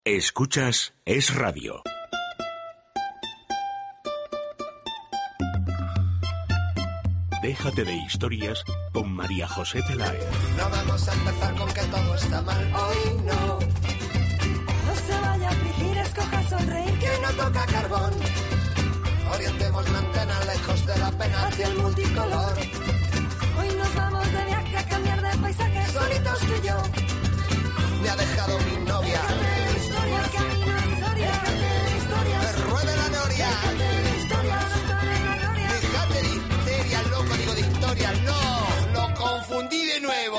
Escuchas Es Radio. Déjate de historias con María José Peláez. No vamos a empezar con que todo está mal, hoy no. No se vaya a afligir, escoja sonreír, Que no toca carbón. Orientemos la antena lejos de la pena hacia el multicolor. Hoy nos vamos de viaje a cambiar de paisaje, Solitos tú y yo. Me ha dejado mi novia. de historia, camino de historia, de historia, Me ruede la noria. de historia, no en la gloria. Fíjate de histeria, loco, digo de historia. No, lo confundí de nuevo.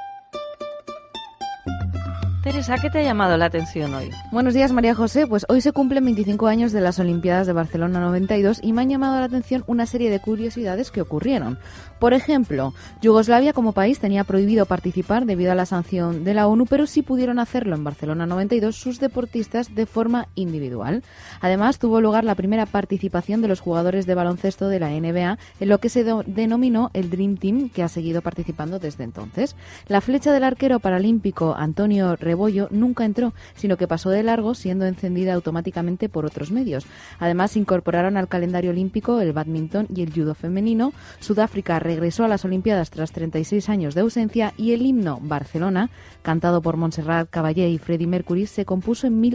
Teresa, ¿qué te ha llamado la atención hoy? Buenos días, María José. Pues hoy se cumplen 25 años de las Olimpiadas de Barcelona 92 y me han llamado la atención una serie de curiosidades que ocurrieron. Por ejemplo, Yugoslavia como país tenía prohibido participar debido a la sanción de la ONU, pero sí pudieron hacerlo en Barcelona 92 sus deportistas de forma individual. Además, tuvo lugar la primera participación de los jugadores de baloncesto de la NBA en lo que se denominó el Dream Team, que ha seguido participando desde entonces. La flecha del arquero paralímpico Antonio Rebollo nunca entró, sino que pasó de largo, siendo encendida automáticamente por otros medios. Además, se incorporaron al calendario olímpico el bádminton y el judo femenino. Sudáfrica regresó a las Olimpiadas tras 36 años de ausencia y el himno Barcelona, cantado por Montserrat Caballé y Freddie Mercury, se compuso en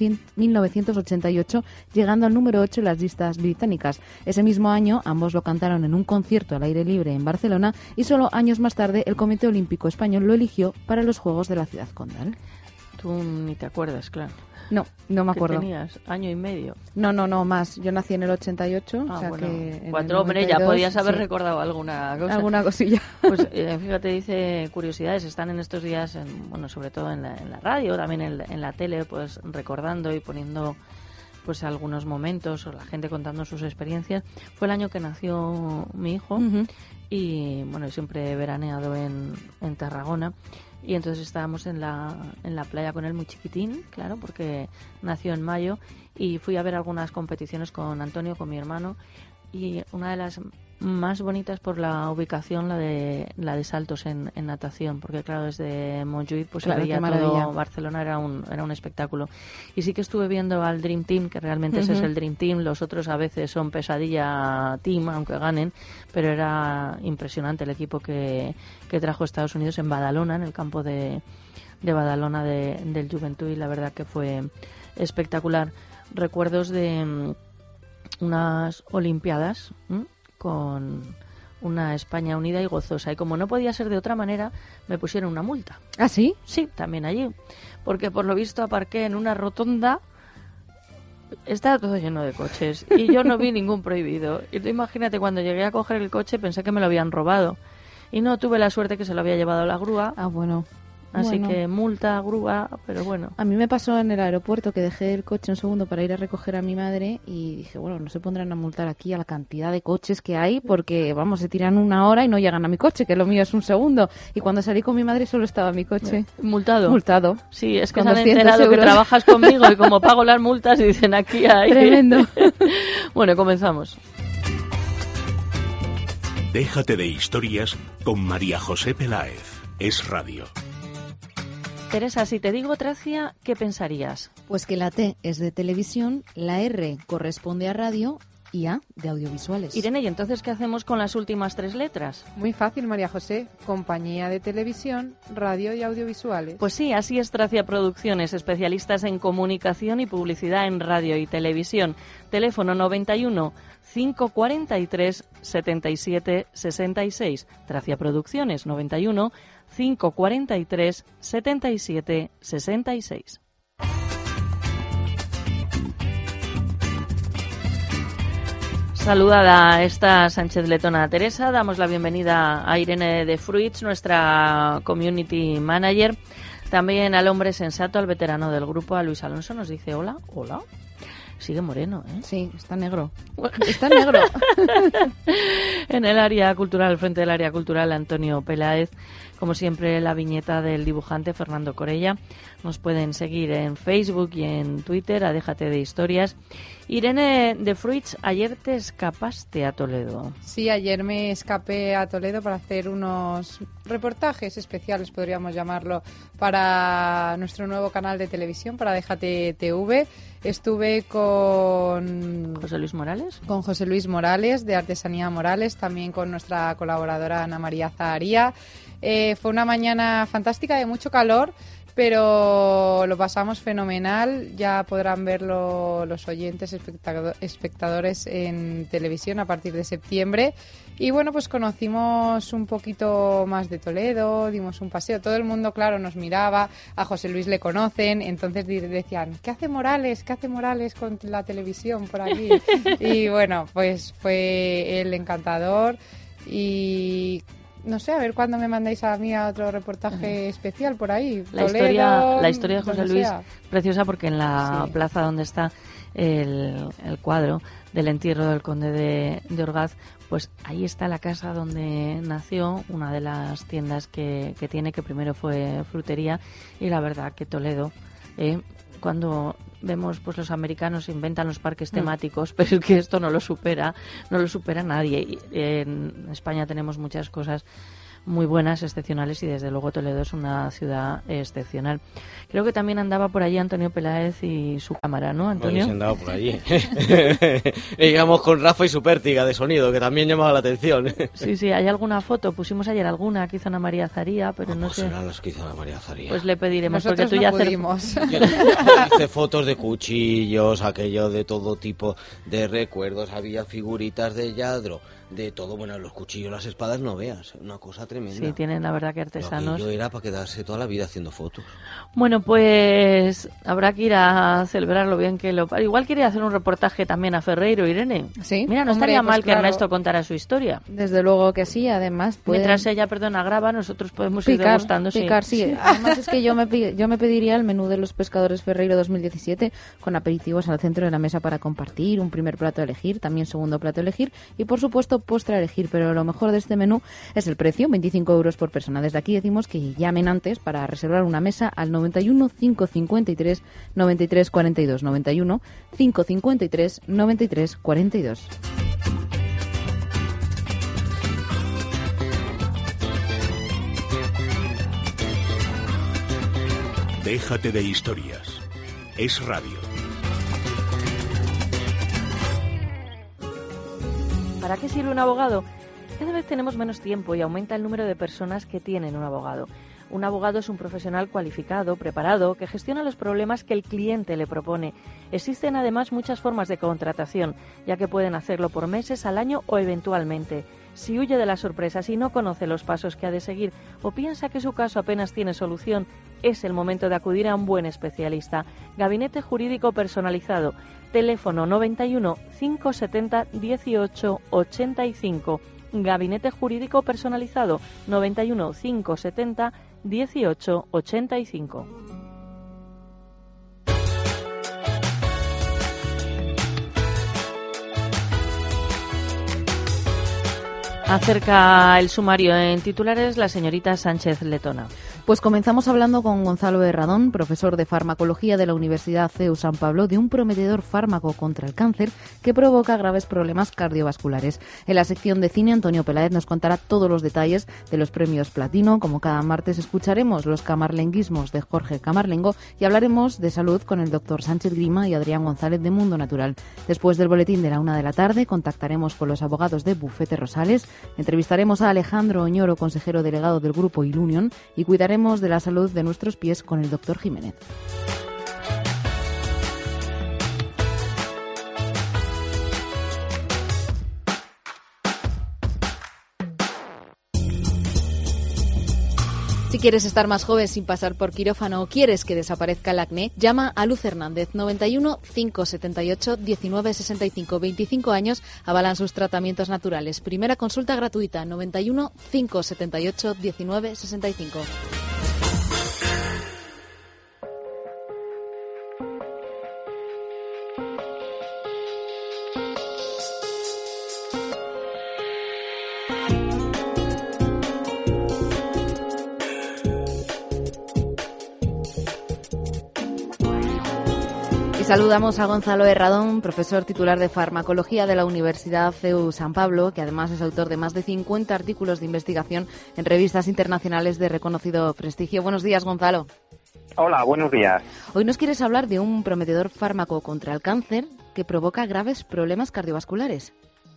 1988, llegando al número 8 en las listas británicas. Ese mismo año, ambos lo cantaron en un concierto al aire libre en Barcelona y solo años más tarde el Comité Olímpico Español lo eligió para los Juegos de la Ciudad Condal. Tú ni te acuerdas, claro. No me acuerdo. ¿Qué tenías? ¿Año y medio? No, más. Yo nací en el 88, o sea bueno. que... en 4, el hombre, ya 92, podías haber sí, recordado alguna cosa. alguna cosilla. Pues fíjate, dice curiosidades, están en estos días, sobre todo en la radio, también en la tele, pues recordando y poniendo pues algunos momentos o la gente contando sus experiencias. Fue el año que nació mi hijo. Uh-huh. Y bueno, siempre he veraneado en Tarragona y entonces estábamos en la playa con él muy chiquitín, claro, porque nació en mayo, y fui a ver algunas competiciones con Antonio, con mi hermano, y una de las más bonitas por la ubicación, la de saltos en natación, porque claro, desde Montjuïc pues claro, se veía todo Barcelona, era un espectáculo. Y sí que estuve viendo al Dream Team, que realmente ese es el Dream Team, los otros a veces son pesadilla team, aunque ganen, pero era impresionante el equipo que trajo Estados Unidos en Badalona, en el campo de Badalona del Juventud, y la verdad que fue espectacular. Recuerdos de unas Olimpiadas con una España unida y gozosa, y como no podía ser de otra manera, me pusieron una multa. ¿Ah, sí? Sí, también allí, porque por lo visto aparqué en una rotonda, estaba todo lleno de coches y yo no vi ningún prohibido, y tú imagínate, cuando llegué a coger el coche pensé que me lo habían robado y no, tuve la suerte que se lo había llevado la grúa. Ah, bueno. Así que multa, grúa, pero bueno. A mí me pasó en el aeropuerto que dejé el coche un segundo para ir a recoger a mi madre y dije, bueno, no se pondrán a multar aquí a la cantidad de coches que hay porque, vamos, se tiran una hora y no llegan a mi coche, que lo mío es un segundo. Y cuando salí con mi madre solo estaba mi coche. ¿Multado? Multado. Sí, es que Con se han enterado €200. que trabajas conmigo y como pago las multas dicen aquí hay... Tremendo. Bueno, comenzamos. Déjate de historias con María José Peláez. Es Radio. Teresa, si te digo Tracia, ¿qué pensarías? Pues que la T es de televisión, la R corresponde a radio y A de audiovisuales. Irene, ¿y entonces qué hacemos con las últimas 3 letras? Muy fácil, María José. Compañía de televisión, radio y audiovisuales. Pues sí, así es Tracia Producciones, especialistas en comunicación y publicidad en radio y televisión. Teléfono 91 543 77 66. Tracia Producciones 91 543 77 66. Saludada a esta Sánchez Letona Teresa, damos la bienvenida a Irene de Fruits, nuestra Community Manager, también al hombre sensato, al veterano del grupo, a Luis Alonso, nos dice hola. Hola. Sigue moreno, ¿eh? Sí, está negro. Está negro. En el área cultural, al frente del área cultural, Antonio Peláez. Como siempre, la viñeta del dibujante Fernando Corella. Nos pueden seguir en Facebook y en Twitter, a Déjate de Historias. Irene de Fruits, ayer te escapaste a Toledo. Sí, ayer me escapé a Toledo para hacer unos reportajes especiales, podríamos llamarlo, para nuestro nuevo canal de televisión, para Déjate TV. Estuve con José Luis Morales. Con José Luis Morales, de Artesanía Morales, también con nuestra colaboradora Ana María Zaharía. Fue una mañana fantástica, de mucho calor, pero lo pasamos fenomenal. Ya podrán verlo los oyentes, espectadores en televisión a partir de septiembre. Y bueno, pues conocimos un poquito más de Toledo, dimos un paseo. Todo el mundo, claro, nos miraba. A José Luis le conocen, entonces decían, ¿qué hace Morales? ¿Qué hace Morales con la televisión por aquí? Y bueno, pues fue el encantador. Y no sé, a ver cuándo me mandáis a mí a otro reportaje especial por ahí. La historia de José Luis, preciosa, porque en la plaza donde está el cuadro del entierro del conde de Orgaz, pues ahí está la casa donde nació, una de las tiendas que tiene, que primero fue frutería. Y la verdad que Toledo, cuando vemos, pues los americanos inventan los parques temáticos, pero es que esto no lo supera nadie. Y en España tenemos muchas cosas muy buenas, excepcionales, y desde luego Toledo es una ciudad excepcional. Creo que también andaba por allí Antonio Peláez y su cámara, ¿no, Antonio? Sí, andaba por allí. Íbamos con Rafa y su pértiga de sonido, que también llamaba la atención. Sí, hay alguna foto, pusimos ayer alguna que hizo Ana María Zaharía, pero no sé. Serán las que hizo Ana María Zaharía. Pues le pediremos, Nosotros porque tú no ya pudimos. Yo hice fotos de cuchillos, aquello de todo tipo de recuerdos, había figuritas de Lladro, de todo, bueno, los cuchillos, las espadas, no veas, una cosa tremenda. Sí, tienen la verdad que artesanos. Yo era para quedarse toda la vida haciendo fotos. Bueno, pues habrá que ir a celebrarlo bien que lo... Igual quería hacer un reportaje también a Ferreiro, Irene. Sí. Mira, no Hombre, estaría pues mal que claro. Ernesto contara su historia. Desde luego que sí, además Mientras ella, graba, nosotros podemos ir degustando. Picar, sí. Además es que yo me pediría el menú de los pescadores Ferreiro 2017 con aperitivos al centro de la mesa para compartir, un primer plato a elegir, también segundo plato a elegir y por supuesto postre a elegir. Pero lo mejor de este menú es el precio, 25 euros por persona. Desde aquí decimos que llamen antes para reservar una mesa al 91 553 93 42, 91 553 93 42. Déjate de Historias. Es radio. ¿Para qué sirve un abogado? Cada vez tenemos menos tiempo y aumenta el número de personas que tienen un abogado. Un abogado es un profesional cualificado, preparado, que gestiona los problemas que el cliente le propone. Existen además muchas formas de contratación, ya que pueden hacerlo por meses, al año o eventualmente. Si huye de las sorpresas y no conoce los pasos que ha de seguir o piensa que su caso apenas tiene solución, es el momento de acudir a un buen especialista. Gabinete Jurídico Personalizado. Teléfono 91 570 18 85. Gabinete Jurídico Personalizado 91 570 18 85. Acerca el sumario en titulares la señorita Sánchez Letona. Pues comenzamos hablando con Gonzalo Herradón, profesor de farmacología de la Universidad CEU San Pablo, de un prometedor fármaco contra el cáncer que provoca graves problemas cardiovasculares. En la sección de cine, Antonio Peláez nos contará todos los detalles de los premios Platino. Como cada martes escucharemos los camarlenguismos de Jorge Camarlengo y hablaremos de salud con el doctor Sánchez Grima y Adrián González de Mundo Natural. Después del boletín de la 1 de la tarde contactaremos con los abogados de Bufete Rosales, entrevistaremos a Alejandro Oñoro, consejero delegado del Grupo Ilunion, y cuidaremos de la salud de nuestros pies con el doctor Jiménez. Si quieres estar más joven sin pasar por quirófano o quieres que desaparezca el acné, llama a Luz Hernández, 91 578 19 65. 25 años, avalan sus tratamientos naturales. Primera consulta gratuita, 91 578 19 65. Saludamos a Gonzalo Herradón, profesor titular de Farmacología de la Universidad CEU San Pablo, que además es autor de más de 50 artículos de investigación en revistas internacionales de reconocido prestigio. Buenos días, Gonzalo. Hola, buenos días. Hoy nos quieres hablar de un prometedor fármaco contra el cáncer que provoca graves problemas cardiovasculares.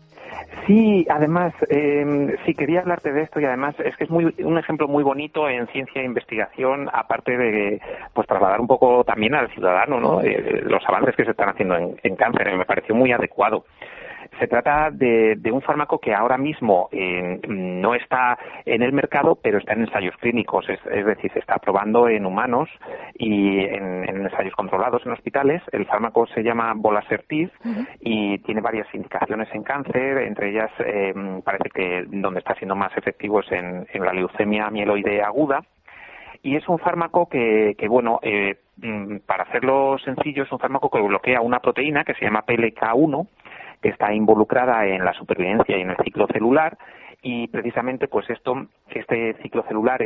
Sí, además, sí quería hablarte de esto y además es que es un ejemplo muy bonito en ciencia e investigación, aparte de pues trasladar un poco también al ciudadano, ¿no? Los avances que se están haciendo en cáncer, me pareció muy adecuado. Se trata de un fármaco que ahora mismo no está en el mercado, pero está en ensayos clínicos, es decir, se está probando en humanos y en ensayos controlados en hospitales. El fármaco se llama Volasertib y tiene varias indicaciones en cáncer, entre ellas parece que donde está siendo más efectivo es en la leucemia mieloide aguda. Y es un fármaco que bueno, para hacerlo sencillo, es un fármaco que bloquea una proteína que se llama PLK1, que está involucrada en la supervivencia y en el ciclo celular, y precisamente pues este ciclo celular,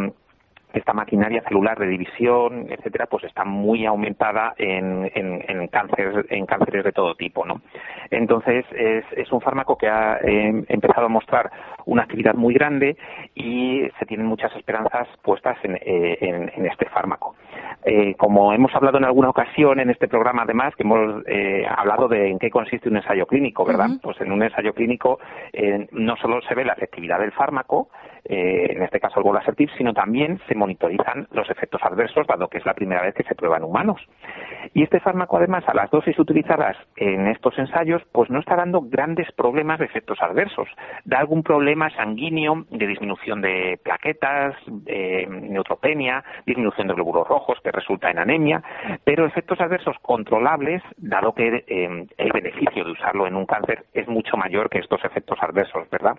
esta maquinaria celular de división, etcétera, pues está muy aumentada en cánceres de todo tipo, ¿no? Entonces es un fármaco que ha empezado a mostrar una actividad muy grande y se tienen muchas esperanzas puestas en este fármaco. Como hemos hablado en alguna ocasión en este programa, además, que hemos hablado de en qué consiste un ensayo clínico, ¿verdad? Pues en un ensayo clínico no solo se ve la efectividad del fármaco, en este caso el Volasertib, sino también se monitorizan los efectos adversos, dado que es la primera vez que se prueba en humanos. Y este fármaco, además, a las dosis utilizadas en estos ensayos, pues no está dando grandes problemas de efectos adversos. Da algún problema sanguíneo de disminución de plaquetas, neutropenia, disminución de glóbulos rojos, que resulta en anemia, pero efectos adversos controlables, dado que el beneficio de usarlo en un cáncer es mucho mayor que estos efectos adversos, ¿verdad?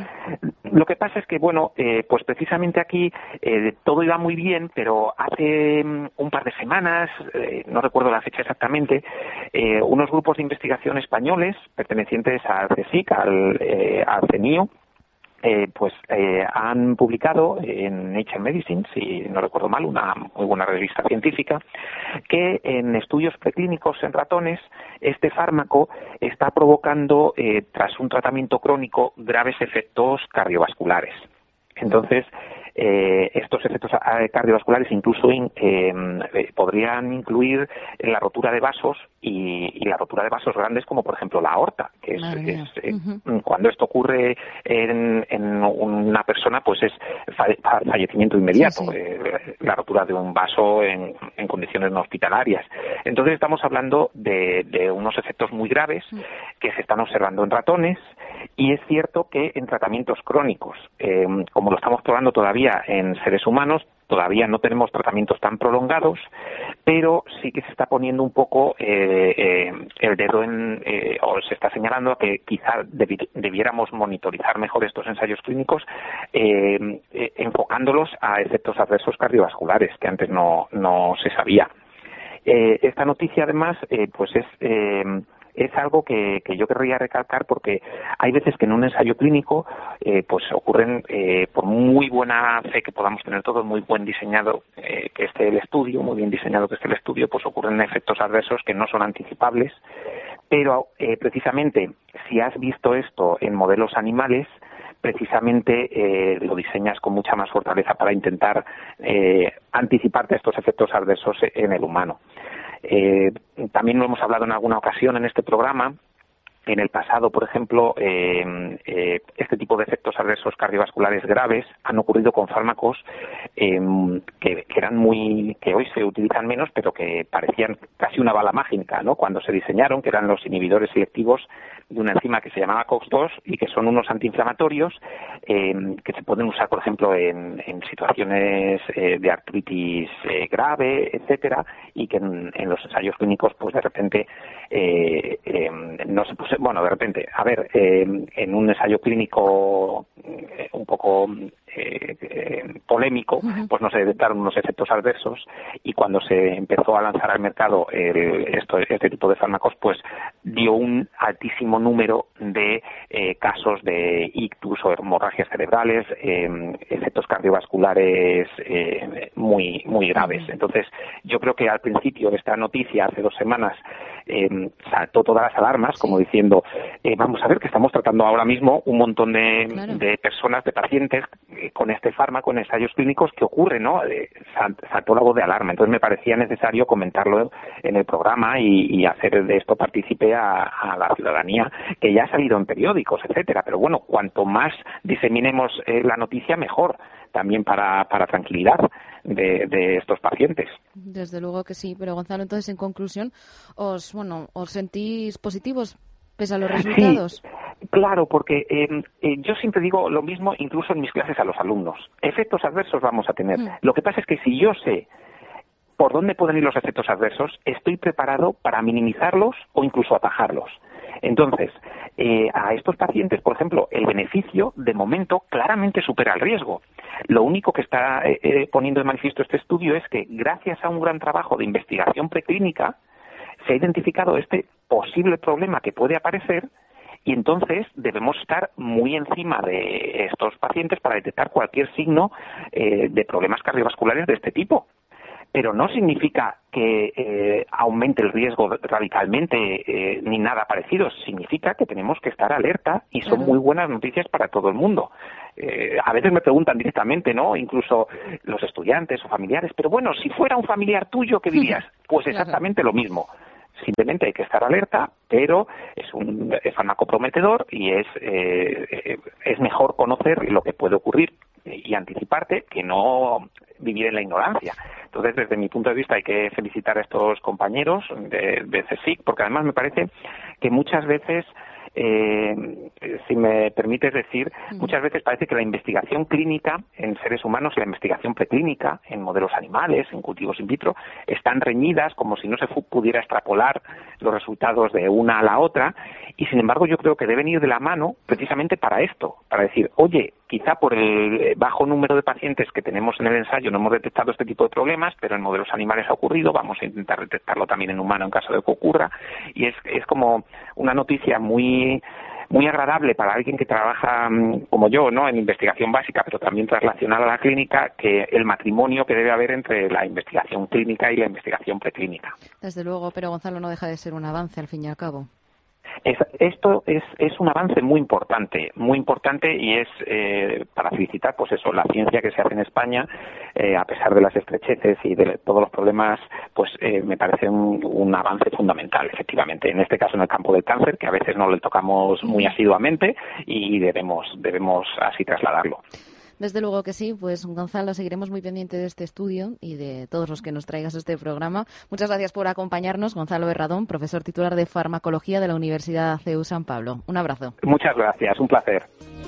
Lo que pasa es que, bueno, pues precisamente aquí todo iba muy bien, pero hace un par de semanas, no recuerdo la fecha exactamente, unos grupos de investigación españoles pertenecientes al CSIC, al CENIO, han publicado en Nature Medicine, si no recuerdo mal, una muy buena revista científica, que en estudios preclínicos en ratones este fármaco está provocando, tras un tratamiento crónico, graves efectos cardiovasculares. Entonces, estos efectos cardiovasculares incluso podrían incluir la rotura de vasos y la rotura de vasos grandes, como por ejemplo la aorta, que cuando esto ocurre en una persona, pues es fallecimiento inmediato, la rotura de un vaso en condiciones no hospitalarias. Entonces estamos hablando de unos efectos muy graves que se están observando en ratones, y es cierto que en tratamientos crónicos, como lo estamos probando todavía en seres humanos, todavía no tenemos tratamientos tan prolongados, pero sí que se está poniendo un poco el dedo o se está señalando que quizá debiéramos monitorizar mejor estos ensayos clínicos, enfocándolos a efectos adversos cardiovasculares, que antes no se sabía. Esta noticia, además, pues es algo que yo querría recalcar, porque hay veces que en un ensayo clínico pues ocurren, por muy buena fe que podamos tener todos, muy buen diseñado que esté el estudio, muy bien diseñado que esté el estudio, pues ocurren efectos adversos que no son anticipables, pero precisamente si has visto esto en modelos animales, precisamente lo diseñas con mucha más fortaleza para intentar anticiparte a estos efectos adversos en el humano. También lo hemos hablado en alguna ocasión en este programa. En el pasado, por ejemplo, este tipo de efectos adversos cardiovasculares graves han ocurrido con fármacos que hoy se utilizan menos, pero que parecían casi una bala mágica, ¿no? Cuando se diseñaron, que eran los inhibidores selectivos de una enzima que se llamaba COX-2 y que son unos antiinflamatorios que se pueden usar, por ejemplo, en situaciones de artritis grave, etcétera, y que en los ensayos clínicos, pues de repente no se pusieron sé, bueno, de repente, a ver, en un ensayo clínico un poco polémico, pues no se detectaron unos efectos adversos, y cuando se empezó a lanzar al mercado este tipo de fármacos, pues dio un altísimo número de casos de ictus o hemorragias cerebrales, efectos cardiovasculares muy graves. Entonces, yo creo que al principio de esta noticia, hace 2 semanas, saltó todas las alarmas, como diciendo, vamos a ver que estamos tratando ahora mismo un montón de personas, de pacientes, con este fármaco en ensayos clínicos. ¿Qué ocurre, no? Saltó la voz de alarma. Entonces me parecía necesario comentarlo en el programa y hacer de esto partícipe a la ciudadanía, que ya ha salido en periódicos, etcétera. Pero bueno, cuanto más diseminemos la noticia, mejor, también para tranquilidad de estos pacientes. Desde luego que sí, pero Gonzalo, entonces en conclusión, ¿os sentís positivos pese a los resultados? Sí, claro, porque yo siempre digo lo mismo, incluso en mis clases a los alumnos. Efectos adversos vamos a tener. Lo que pasa es que si yo sé por dónde pueden ir los efectos adversos, estoy preparado para minimizarlos o incluso atajarlos. Entonces, a estos pacientes, por ejemplo, el beneficio, de momento, claramente supera el riesgo. Lo único que está poniendo de manifiesto este estudio es que, gracias a un gran trabajo de investigación preclínica, se ha identificado este posible problema que puede aparecer, y entonces debemos estar muy encima de estos pacientes para detectar cualquier signo de problemas cardiovasculares de este tipo. Pero no significa que aumente el riesgo radicalmente ni nada parecido. Significa que tenemos que estar alerta, y son muy buenas noticias para todo el mundo. A veces me preguntan directamente, ¿no? Incluso los estudiantes o familiares, pero bueno, si fuera un familiar tuyo, ¿qué dirías? Pues exactamente lo mismo. Simplemente hay que estar alerta, pero es un fármaco prometedor y es mejor conocer lo que puede ocurrir y anticiparte que no vivir en la ignorancia. Entonces, desde mi punto de vista, hay que felicitar a estos compañeros de CSIC, porque además me parece que muchas veces, si me permites decir, muchas veces parece que la investigación clínica en seres humanos y la investigación preclínica en modelos animales, en cultivos in vitro, están reñidas, como si no se pudiera extrapolar los resultados de una a la otra, y sin embargo yo creo que deben ir de la mano precisamente para esto, para decir, oye, quizá por el bajo número de pacientes que tenemos en el ensayo no hemos detectado este tipo de problemas, pero en modelos animales ha ocurrido, vamos a intentar detectarlo también en humano en caso de que ocurra, y es como una noticia muy agradable para alguien que trabaja como yo, ¿no?, en investigación básica, pero también translacional a la clínica, que el matrimonio que debe haber entre la investigación clínica y la investigación preclínica. Desde luego, pero Gonzalo, no deja de ser un avance al fin y al cabo. Esto es un avance muy importante y es para felicitar, pues eso, la ciencia que se hace en España, a pesar de las estrecheces y de todos los problemas, pues me parece un avance fundamental, efectivamente, en este caso en el campo del cáncer, que a veces no le tocamos muy asiduamente y debemos así trasladarlo. Desde luego que sí, pues Gonzalo, seguiremos muy pendiente de este estudio y de todos los que nos traigas a este programa. Muchas gracias por acompañarnos, Gonzalo Herradón, profesor titular de Farmacología de la Universidad CEU San Pablo. Un abrazo. Muchas gracias, un placer.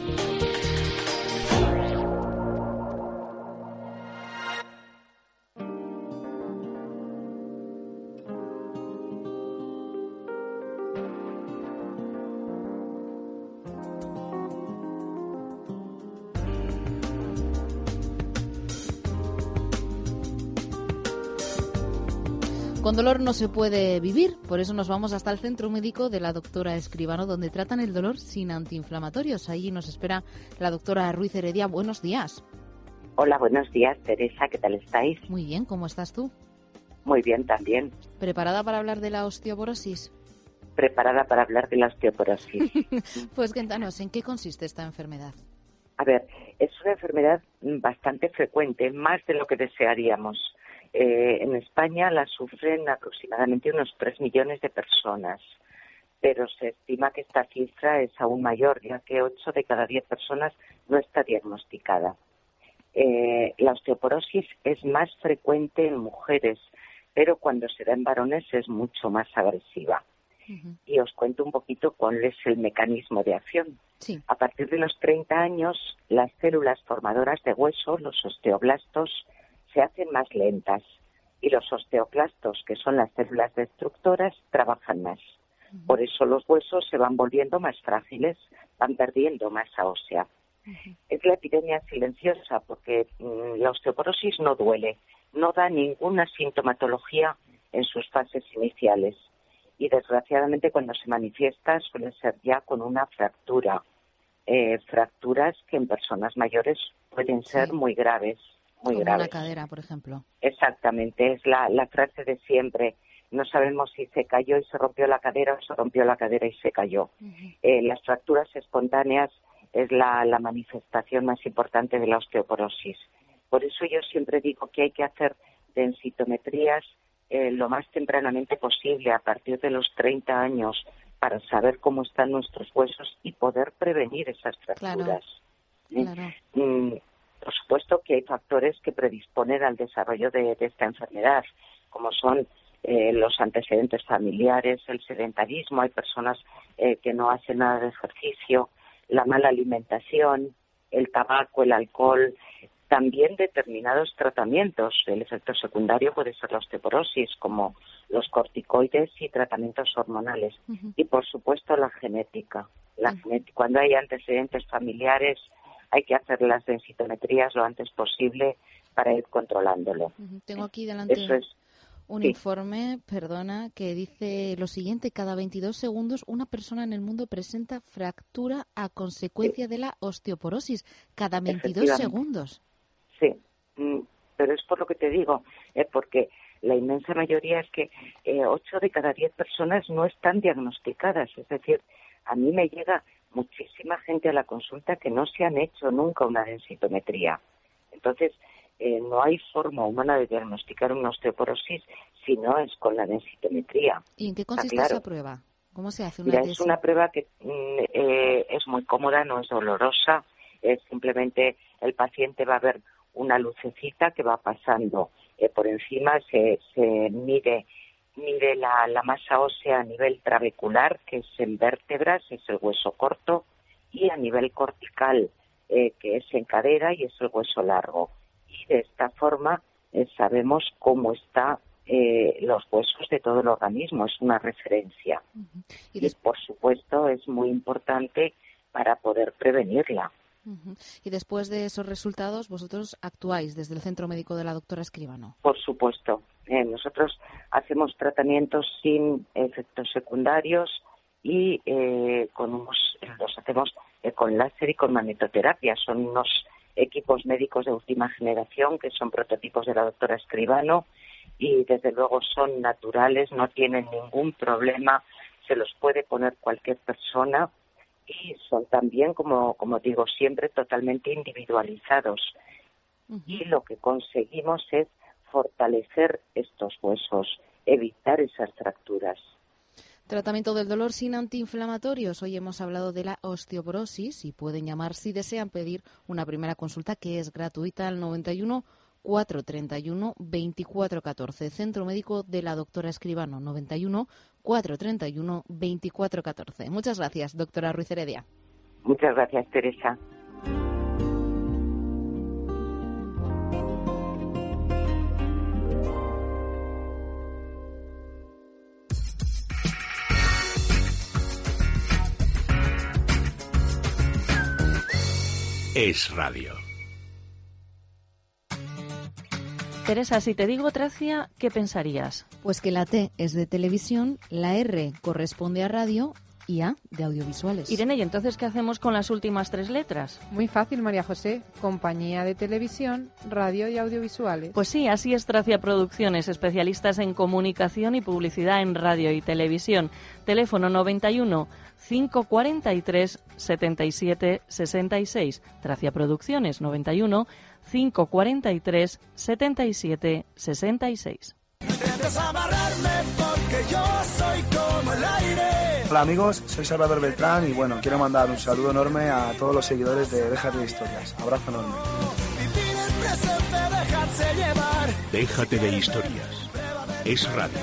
Con dolor no se puede vivir, por eso nos vamos hasta el centro médico de la doctora Escribano, donde tratan el dolor sin antiinflamatorios. Allí nos espera la doctora Ruiz Heredia. Buenos días. Hola, buenos días, Teresa, ¿qué tal estáis? Muy bien, ¿cómo estás tú? Muy bien, también. ¿Preparada para hablar de la osteoporosis? Preparada para hablar de la osteoporosis. Pues cuéntanos, ¿en qué consiste esta enfermedad? A ver, es una enfermedad bastante frecuente, más de lo que desearíamos. En España la sufren aproximadamente unos 3 millones de personas, pero se estima que esta cifra es aún mayor, ya que 8 de cada 10 personas no está diagnosticada. La osteoporosis es más frecuente en mujeres, pero cuando se da en varones es mucho más agresiva. Y os cuento un poquito cuál es el mecanismo de acción. Sí. A partir de los 30 años, las células formadoras de hueso, los osteoblastos, se hacen más lentas y los osteoclastos, que son las células destructoras, trabajan más. Por eso los huesos se van volviendo más frágiles, van perdiendo masa ósea. Es la epidemia silenciosa porque la osteoporosis no duele, no da ninguna sintomatología en sus fases iniciales y desgraciadamente cuando se manifiesta suele ser ya con una fractura. Fracturas que en personas mayores pueden ser muy graves, muy como graves. una cadera, por ejemplo. Exactamente, es la frase de siempre. No sabemos si se cayó y se rompió la cadera o se rompió la cadera y se cayó. Las fracturas espontáneas es la manifestación más importante de la osteoporosis. Por eso yo siempre digo que hay que hacer densitometrías lo más tempranamente posible, a partir de los 30 años, para saber cómo están nuestros huesos y poder prevenir esas fracturas. Claro. Por supuesto que hay factores que predisponen al desarrollo de esta enfermedad, como son los antecedentes familiares, el sedentarismo, hay personas que no hacen nada de ejercicio, la mala alimentación, el tabaco, el alcohol, también determinados tratamientos. El efecto secundario puede ser la osteoporosis, como los corticoides y tratamientos hormonales. Y, por supuesto, la genética. Cuando hay antecedentes familiares, hay que hacer las densitometrías lo antes posible para ir controlándolo. Tengo aquí delante Eso es. un informe, que dice lo siguiente: cada 22 segundos una persona en el mundo presenta fractura a consecuencia de la osteoporosis. Cada 22 segundos. Sí, pero es por lo que te digo, porque la inmensa mayoría es que 8 de cada 10 personas no están diagnosticadas. Es decir, a mí me llega muchísima gente a la consulta que no se han hecho nunca una densitometría. Entonces, no hay forma humana de diagnosticar una osteoporosis si no es con la densitometría. ¿Y en qué consiste esa prueba? ¿Cómo se hace Mira, es una prueba que es muy cómoda, no es dolorosa. Es simplemente el paciente va a ver una lucecita que va pasando por encima, se mide la masa ósea a nivel trabecular, que es en vértebras, es el hueso corto, y a nivel cortical, que es en cadera y es el hueso largo. Y de esta forma sabemos cómo están los huesos de todo el organismo, es una referencia. Y por supuesto es muy importante para poder prevenirla. Y después de esos resultados, vosotros actuáis desde el Centro Médico de la doctora Escribano. Por supuesto. Nosotros hacemos tratamientos sin efectos secundarios y los hacemos con láser y con magnetoterapia. Son unos equipos médicos de última generación que son prototipos de la doctora Escribano y desde luego son naturales, no tienen ningún problema, se los puede poner cualquier persona. Y son también, como digo siempre, totalmente individualizados. Y lo que conseguimos es fortalecer estos huesos, evitar esas fracturas. Tratamiento del dolor sin antiinflamatorios. Hoy hemos hablado de la osteoporosis y pueden llamar si desean pedir una primera consulta que es gratuita al 91 431 2414. Centro Médico de la doctora Escribano, 91 431 2414. Muchas gracias, doctora Ruiz Heredia. Muchas gracias, Teresa. Es radio. Teresa, si te digo Tracia, ¿qué pensarías? Pues que la T es de televisión, la R corresponde a radio y A de audiovisuales. Irene, ¿y entonces qué hacemos con las últimas 3 letras? Muy fácil, María José. Compañía de televisión, radio y audiovisuales. Pues sí, así es Tracia Producciones, especialistas en comunicación y publicidad en radio y televisión. Teléfono 91 543 77 66. Tracia Producciones 91 543 77 66. Hola amigos, soy Salvador Beltrán y bueno, quiero mandar un saludo enorme a todos los seguidores de Déjate de Historias. Abrazo enorme. Déjate de Historias. Es radio.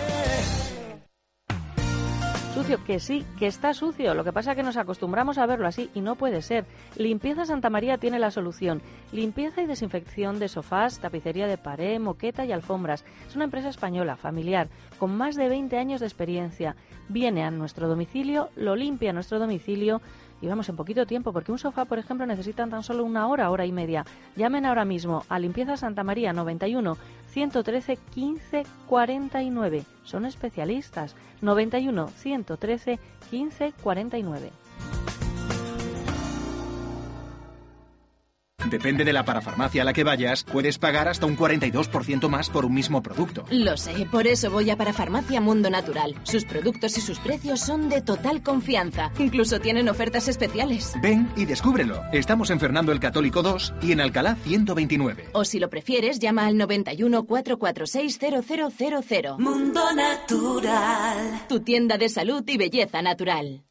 Sucio, que sí, que está sucio. Lo que pasa es que nos acostumbramos a verlo así y no puede ser. Limpieza Santa María tiene la solución. Limpieza y desinfección de sofás, tapicería de pared, moqueta y alfombras. Es una empresa española, familiar, con más de 20 años de experiencia. viene a nuestro domicilio, lo limpia a nuestro domicilio y vamos en poquito tiempo, porque un sofá, por ejemplo, necesitan tan solo una hora, hora y media. Llamen ahora mismo a Limpieza Santa María 91 113 15 49. Son especialistas. 91 113 15 49. Depende de la parafarmacia a la que vayas, puedes pagar hasta un 42% más por un mismo producto. Lo sé, por eso voy a Parafarmacia Mundo Natural. Sus productos y sus precios son de total confianza. Incluso tienen ofertas especiales. Ven y descúbrelo. Estamos en Fernando el Católico 2 y en Alcalá 129. O si lo prefieres, llama al 91 446 0000. Mundo Natural. Tu tienda de salud y belleza natural.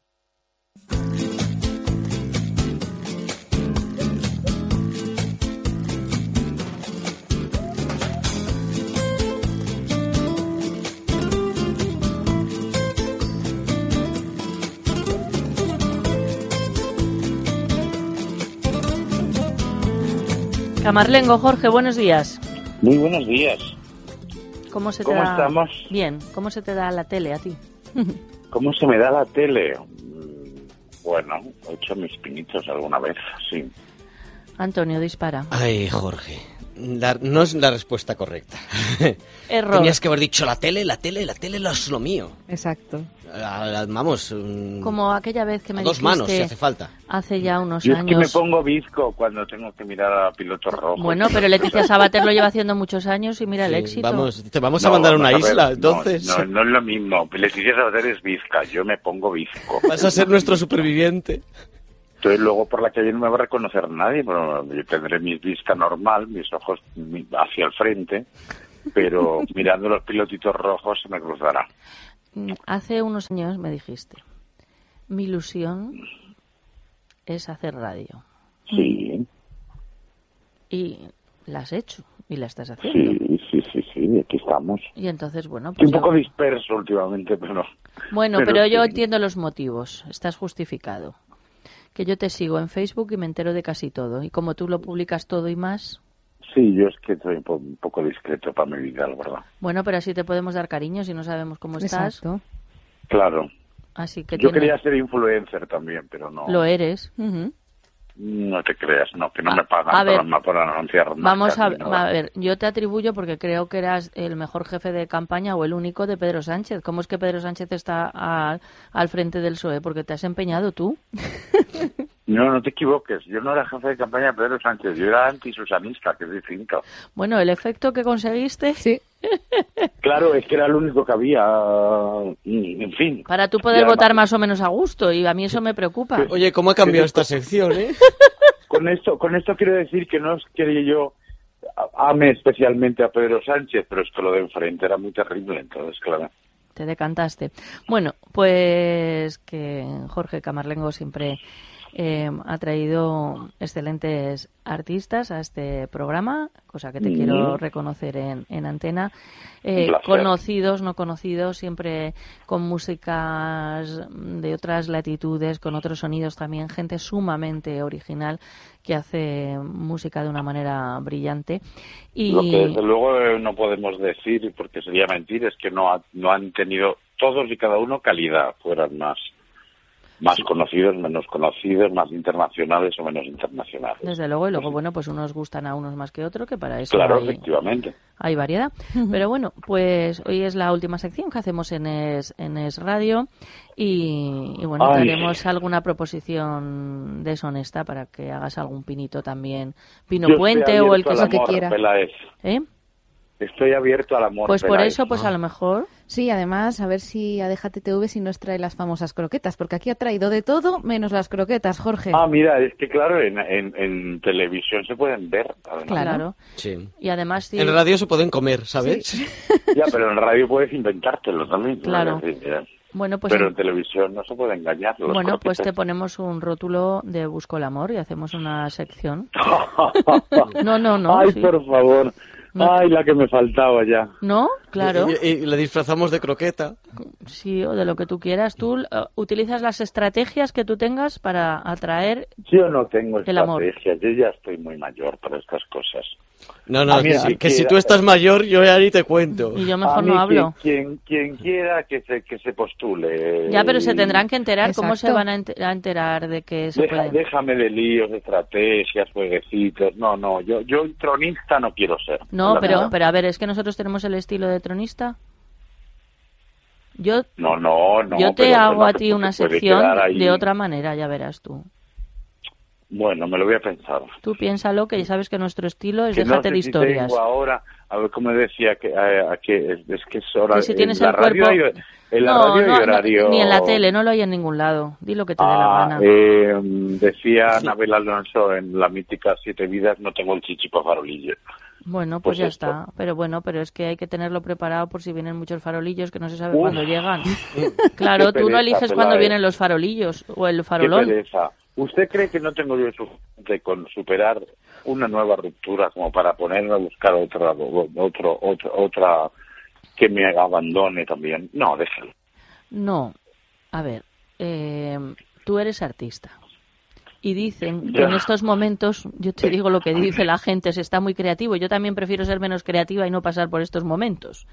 Camarlengo, Jorge, buenos días. Muy buenos días. ¿Cómo ¿Cómo estamos? Bien, ¿cómo se te da la tele a ti? ¿Cómo se me da la tele? Bueno, he hecho mis pinitos alguna vez, sí. Antonio, dispara. Ay, Jorge, no es la respuesta correcta. Error. Tenías que haber dicho la tele es lo mío. Exacto. Vamos. Como aquella vez que me dos dijiste manos, si hace falta. Hace ya unos Yo años. Es que me pongo visco cuando tengo que mirar a pilotos rojos. Bueno, pero Leticia Sabater lo lleva haciendo muchos años y mira el éxito. Te vamos a mandar a una isla, entonces. No es lo mismo. Leticia Sabater es visca, yo me pongo visco. Vas a ser nuestro superviviente. Entonces luego por la calle no me va a reconocer nadie, pero yo tendré mi vista normal, mis ojos hacia el frente, pero mirando los pilotitos rojos se me cruzará. Hace unos años me dijiste, mi ilusión es hacer radio. Sí. Y la has hecho, y la estás haciendo. Sí, aquí estamos. Y entonces, bueno, pues estoy un poco disperso últimamente, pero... Bueno, pero yo entiendo los motivos, estás justificado. Que yo te sigo en Facebook y me entero de casi todo. Y como tú lo publicas todo y más... Sí, yo es que soy un poco discreto para mi vida, la verdad. Bueno, pero así te podemos dar cariño si no sabemos cómo estás. Exacto. Claro. Así que yo quería ser influencer también, pero no... Lo eres. No te creas, no, que no me pagan por anunciar nada. Vamos a ver, yo te atribuyo porque creo que eras el mejor jefe de campaña o el único de Pedro Sánchez. ¿Cómo es que Pedro Sánchez está al frente del PSOE? Porque te has empeñado tú. No te equivoques. Yo no era jefe de campaña de Pedro Sánchez. Yo era antisusanista, que es distinto. Bueno, el efecto que conseguiste... Sí. Claro, es que era el único que había. En fin. Para tú poder votar más o menos a gusto. Y a mí eso me preocupa. Oye, ¿cómo ha cambiado esta sección, Con esto quiero decir que no es que yo ame especialmente a Pedro Sánchez, pero es que lo de enfrente era muy terrible, entonces, claro. Te decantaste. Bueno, pues que Jorge Camarlengo siempre ha traído excelentes artistas a este programa, cosa que te quiero reconocer en antena. Conocidos, no conocidos, siempre con músicas de otras latitudes, con otros sonidos también, gente sumamente original que hace música de una manera brillante. Y... Lo que desde luego no podemos decir, porque sería mentir, es que no han tenido todos y cada uno calidad, fueran más conocidos, menos conocidos, más internacionales o menos internacionales. Desde luego, y luego, bueno, pues unos gustan a unos más que otros, que para eso efectivamente. Hay variedad. Pero bueno, pues hoy es la última sección que hacemos en Es Radio y bueno, tenemos alguna proposición deshonesta para que hagas algún pinito también, Pino Puente o el que quiera. Estoy abierto al amor. Pues por eso, pues a lo mejor... Sí, además, a ver si a DGTV si nos trae las famosas croquetas, porque aquí ha traído de todo menos las croquetas, Jorge. Mira, es que claro, en televisión se pueden ver. Claro. Sí. Y además... Sí. En radio se pueden comer, ¿sabes? Sí. Ya, pero en radio puedes inventártelo también. Claro. Bueno, pues pero en televisión no se puede engañar. Bueno, pues te ponemos un rótulo de Busco el Amor y hacemos una sección. No. Ay, por favor. No. Ay, la que me faltaba ya. ¿No? Claro. Y la disfrazamos de croqueta. Sí, o de lo que tú quieras. Tú utilizas las estrategias que tú tengas para atraer Yo no tengo el amor. estrategias. Yo ya estoy muy mayor para estas cosas. No, que si tú estás mayor, yo ya ni te cuento. Y yo mejor no hablo. Quien quiera que se postule. Ya, pero se tendrán que enterar. Exacto. ¿Cómo se van a enterar de que se puede? Déjame de líos, de estrategias, jueguecitos. No, yo tronista no quiero ser. No, pero a ver, es que nosotros tenemos el estilo de tronista. Yo te hago a ti una sección de otra manera, ya verás tú. Bueno, me lo voy a pensar. Tú piénsalo, que ya sabes que nuestro estilo es Que déjate no sé de historias. Si tengo ahora, a ver cómo decía, es que es hora... Que si tienes en el cuerpo... En la radio y horario... ni en la tele, no lo hay en ningún lado. Di lo que te dé la gana. Decía Anabel Alonso en la mítica 7 vidas, no tengo el chichi para farolillo. Bueno, pues ya está. Pero es que hay que tenerlo preparado por si vienen muchos farolillos que no se sabe cuándo llegan. Claro, tú no eliges cuándo vienen los farolillos o el farolón. Qué pereza. ¿Usted cree que no tengo yo suficiente con superar una nueva ruptura como para ponerme a buscar otra que me abandone también? No, déjalo. No, a ver, tú eres artista. Y dicen que en estos momentos, yo te digo lo que dice la gente, se está muy creativo. Yo también prefiero ser menos creativa y no pasar por estos momentos.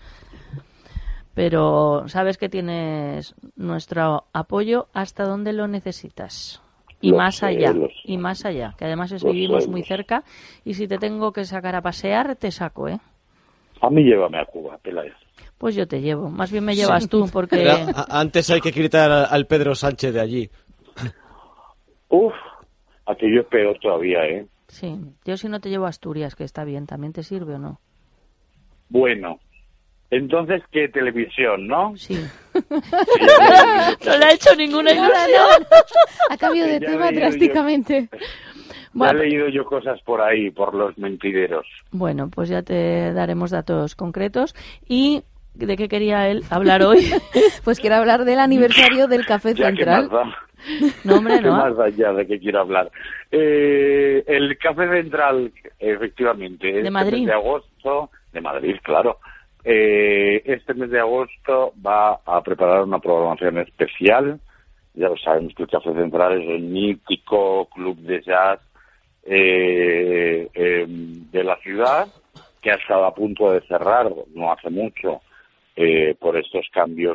Pero sabes que tienes nuestro apoyo hasta donde lo necesitas. Y más allá, que además vivimos muy cerca. Y si te tengo que sacar a pasear, te saco, ¿eh? A mí llévame a Cuba, Peláez. Pues yo te llevo. Más bien me llevas tú, porque... Pero antes hay que quitar al Pedro Sánchez de allí. Uf, aquello es peor todavía, ¿eh? Sí, yo si no te llevo a Asturias, que está bien, ¿también te sirve o no? Bueno, entonces, ¿qué televisión, no? Sí. No le ha hecho ninguna ayuda, ¿no? Ha cambiado de tema drásticamente. Ya he leído yo cosas por ahí, por los mentideros. Bueno, pues ya te daremos datos concretos. ¿Y de qué quería él hablar hoy? Pues quiero hablar del aniversario del Café Central. ¿Qué más da? No, hombre, ¿Qué no. más da ya de qué quiero hablar? El Café Central, efectivamente, ¿De Madrid? Mes de agosto, de Madrid, claro. Este mes de agosto va a preparar una programación especial. Ya lo sabemos que el Café Central es el mítico club de jazz de la ciudad, que ha estado a punto de cerrar no hace mucho por estos cambios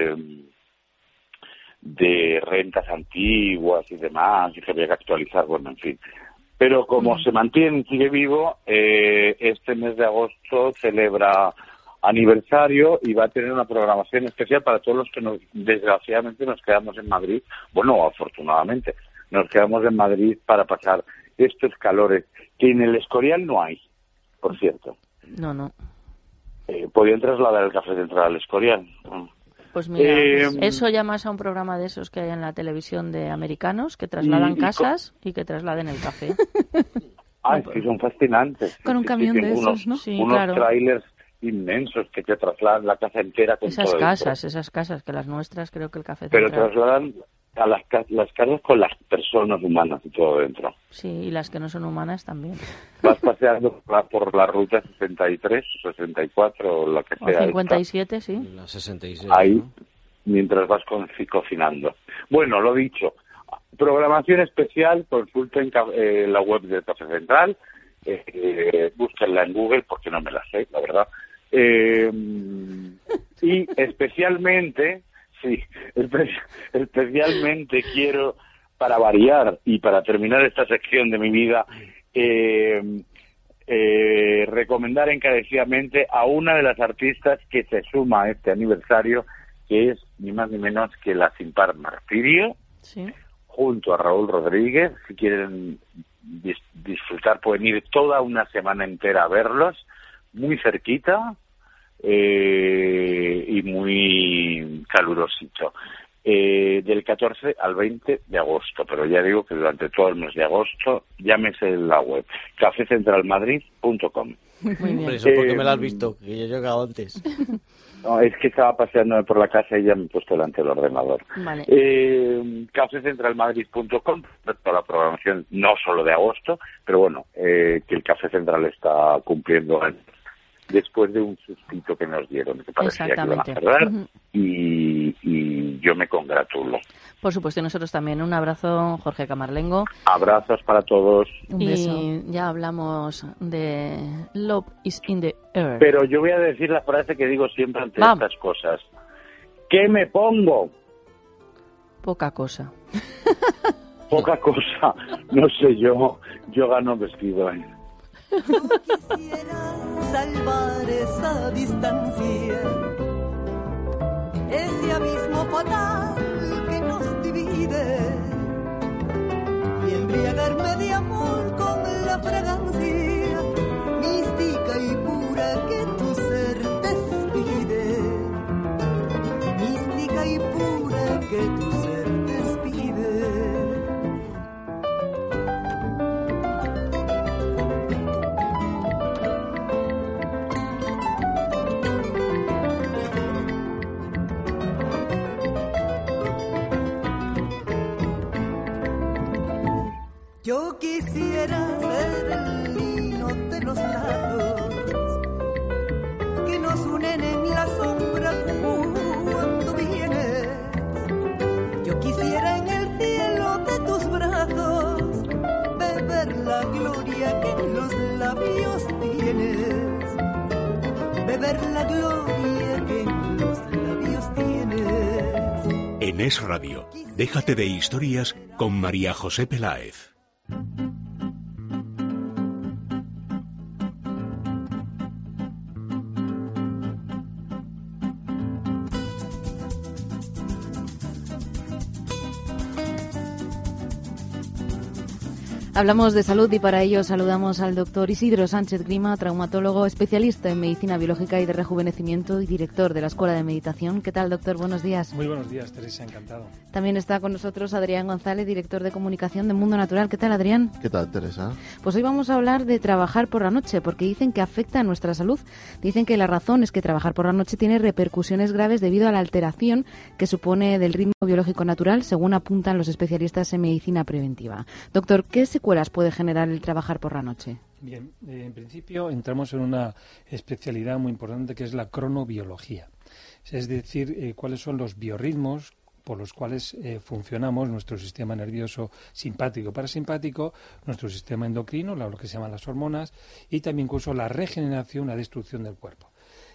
de rentas antiguas y demás, y que había que actualizar, bueno, en fin. Pero como se mantiene, sigue vivo, este mes de agosto celebra aniversario y va a tener una programación especial para todos los que desgraciadamente nos quedamos en Madrid, bueno, afortunadamente, nos quedamos en Madrid para pasar estos calores, que en el Escorial no hay, por cierto. No. ¿Podían trasladar el Café Central al Escorial? Pues mira, eso llamas a un programa de esos que hay en la televisión de americanos, que trasladan casas y que trasladen el café. Ay, sí, son fascinantes. Con un camión de esos, ¿no? Sí, unos claro. Trailers inmensos que te trasladan la casa entera con esas todo casas, que las nuestras creo que el Café Pero Central. trasladan a las casas con las personas humanas y todo dentro. Sí, y las que no son humanas también. Vas paseando por la ruta 63, 64 o la que sea. O 57, esta. sí. La 66. Ahí, ¿no? mientras vas cocinando. Bueno, lo dicho. Programación especial, consulten la web del Café Central. Búsquenla en Google porque no me la sé, la verdad. Y especialmente quiero, para variar y para terminar esta sección de mi vida, recomendar encarecidamente a una de las artistas que se suma a este aniversario, que es ni más ni menos que la Sin Par Martirio, sí, junto a Raúl Rodríguez. Si quieren disfrutar, pueden ir toda una semana entera a verlos, muy cerquita y muy calurosito. Del 14 al 20 de agosto, pero ya digo que durante todo el mes de agosto, llámese en la web, cafecentralmadrid.com. Muy bien. Hombre, eso porque me lo has visto, que yo he llegado antes. No, es que estaba paseándome por la casa y ya me he puesto delante del ordenador. Vale. Cafecentralmadrid.com, toda la programación, no solo de agosto, pero bueno, que el Café Central está cumpliendo años después de un sustito que nos dieron, que parecía que iban a cerrar, y yo me congratulo. Por supuesto, y nosotros también. Un abrazo, Jorge Camarlengo. Abrazos para todos. Un beso. Y ya hablamos de Love is in the air. Pero yo voy a decir la frase que digo siempre ante estas cosas. ¿Qué me pongo? Poca cosa. Poca cosa. No sé, yo gano vestido. Yo quisiera salvar esa distancia, ese abismo fatal que nos divide, y embriagarme de amor con la fragancia mística y pura que tu ser despide, mística y pura que tu ser despide. Yo quisiera ser el lino de los lazos que nos unen en la sombra cuando vienes. Yo quisiera en el cielo de tus brazos beber la gloria que en los labios tienes, beber la gloria que en los labios tienes. En Es Radio, déjate de historias con María José Peláez. Hablamos de salud y para ello saludamos al doctor Isidro Sánchez Grima, traumatólogo, especialista en medicina biológica y de rejuvenecimiento y director de la Escuela de Meditación. ¿Qué tal, doctor? Buenos días. Muy buenos días, Teresa, encantado. También está con nosotros Adrián González, director de comunicación de Mundo Natural. ¿Qué tal, Adrián? ¿Qué tal, Teresa? Pues hoy vamos a hablar de trabajar por la noche, porque dicen que afecta a nuestra salud. Dicen que la razón es que trabajar por la noche tiene repercusiones graves debido a la alteración que supone del ritmo biológico natural, según apuntan los especialistas en medicina preventiva. Doctor, ¿qué secuelas puede generar el trabajar por la noche? Bien, en principio entramos en una especialidad muy importante que es la cronobiología. Es decir, cuáles son los biorritmos por los cuales funcionamos, nuestro sistema nervioso simpático, parasimpático, nuestro sistema endocrino, lo que se llaman las hormonas, y también incluso la regeneración, la destrucción del cuerpo.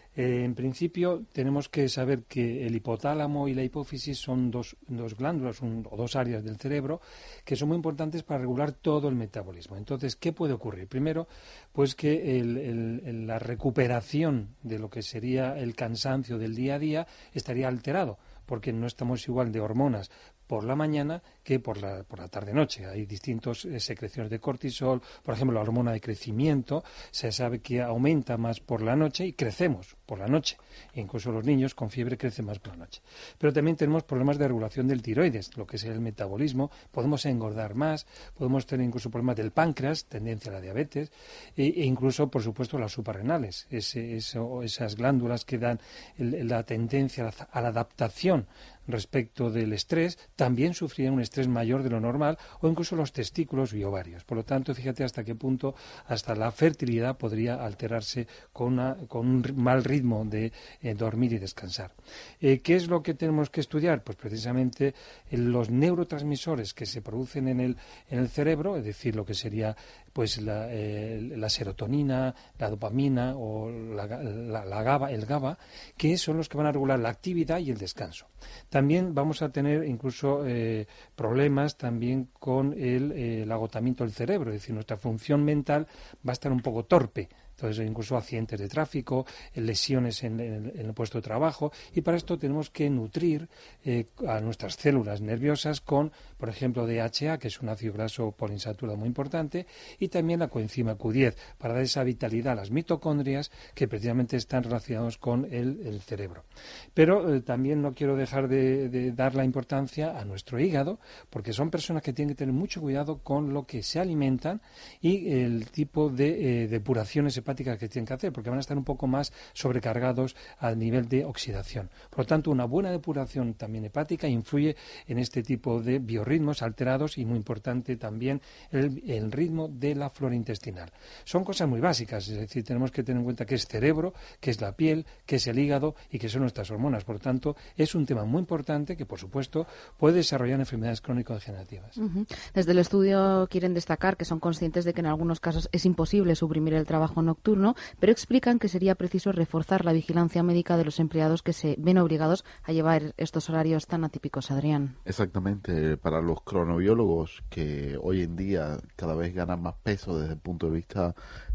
En principio tenemos que saber que el hipotálamo y la hipófisis son dos glándulas o dos áreas del cerebro que son muy importantes para regular todo el metabolismo. Entonces, ¿qué puede ocurrir? Primero, pues que la recuperación de lo que sería el cansancio del día a día estaría alterado, porque no estamos igual de hormonas por la mañana que por la tarde-noche. Hay distintas secreciones de cortisol, por ejemplo, la hormona de crecimiento, se sabe que aumenta más por la noche y crecemos por la noche. Incluso los niños con fiebre crecen más por la noche. Pero también tenemos problemas de regulación del tiroides, lo que es el metabolismo, podemos engordar más, podemos tener incluso problemas del páncreas, tendencia a la diabetes, e incluso, por supuesto, las suprarrenales, esas glándulas que dan la tendencia a la adaptación respecto del estrés, también sufrían un estrés mayor de lo normal, o incluso los testículos y ovarios. Por lo tanto, fíjate hasta qué punto hasta la fertilidad podría alterarse con un mal ritmo de dormir y descansar. ¿Qué es lo que tenemos que estudiar? Pues precisamente los neurotransmisores que se producen en el cerebro, es decir, lo que sería pues la serotonina, la dopamina o el GABA, que son los que van a regular la actividad y el descanso. También vamos a tener incluso problemas también con el agotamiento del cerebro, es decir, nuestra función mental va a estar un poco torpe. Entonces, incluso accidentes de tráfico, lesiones en el puesto de trabajo, y para esto tenemos que nutrir a nuestras células nerviosas con, por ejemplo, DHA, que es un ácido graso poliinsaturado muy importante, y también la coenzima Q10, para dar esa vitalidad a las mitocondrias que precisamente están relacionados con el cerebro. Pero también no quiero dejar de dar la importancia a nuestro hígado, porque son personas que tienen que tener mucho cuidado con lo que se alimentan y el tipo de depuraciones se hepática que tienen que hacer, porque van a estar un poco más sobrecargados al nivel de oxidación. Por lo tanto, una buena depuración también hepática influye en este tipo de biorritmos alterados y, muy importante también, el ritmo de la flora intestinal. Son cosas muy básicas, es decir, tenemos que tener en cuenta que es cerebro, que es la piel, que es el hígado y que son nuestras hormonas. Por lo tanto, es un tema muy importante que, por supuesto, puede desarrollar enfermedades crónico-degenerativas. Desde el estudio quieren destacar que son conscientes de que en algunos casos es imposible suprimir el trabajo nocturno, pero explican que sería preciso reforzar la vigilancia médica de los empleados que se ven obligados a llevar estos horarios tan atípicos, Adrián. Exactamente, para los cronobiólogos que hoy en día cada vez ganan más peso desde el punto de vista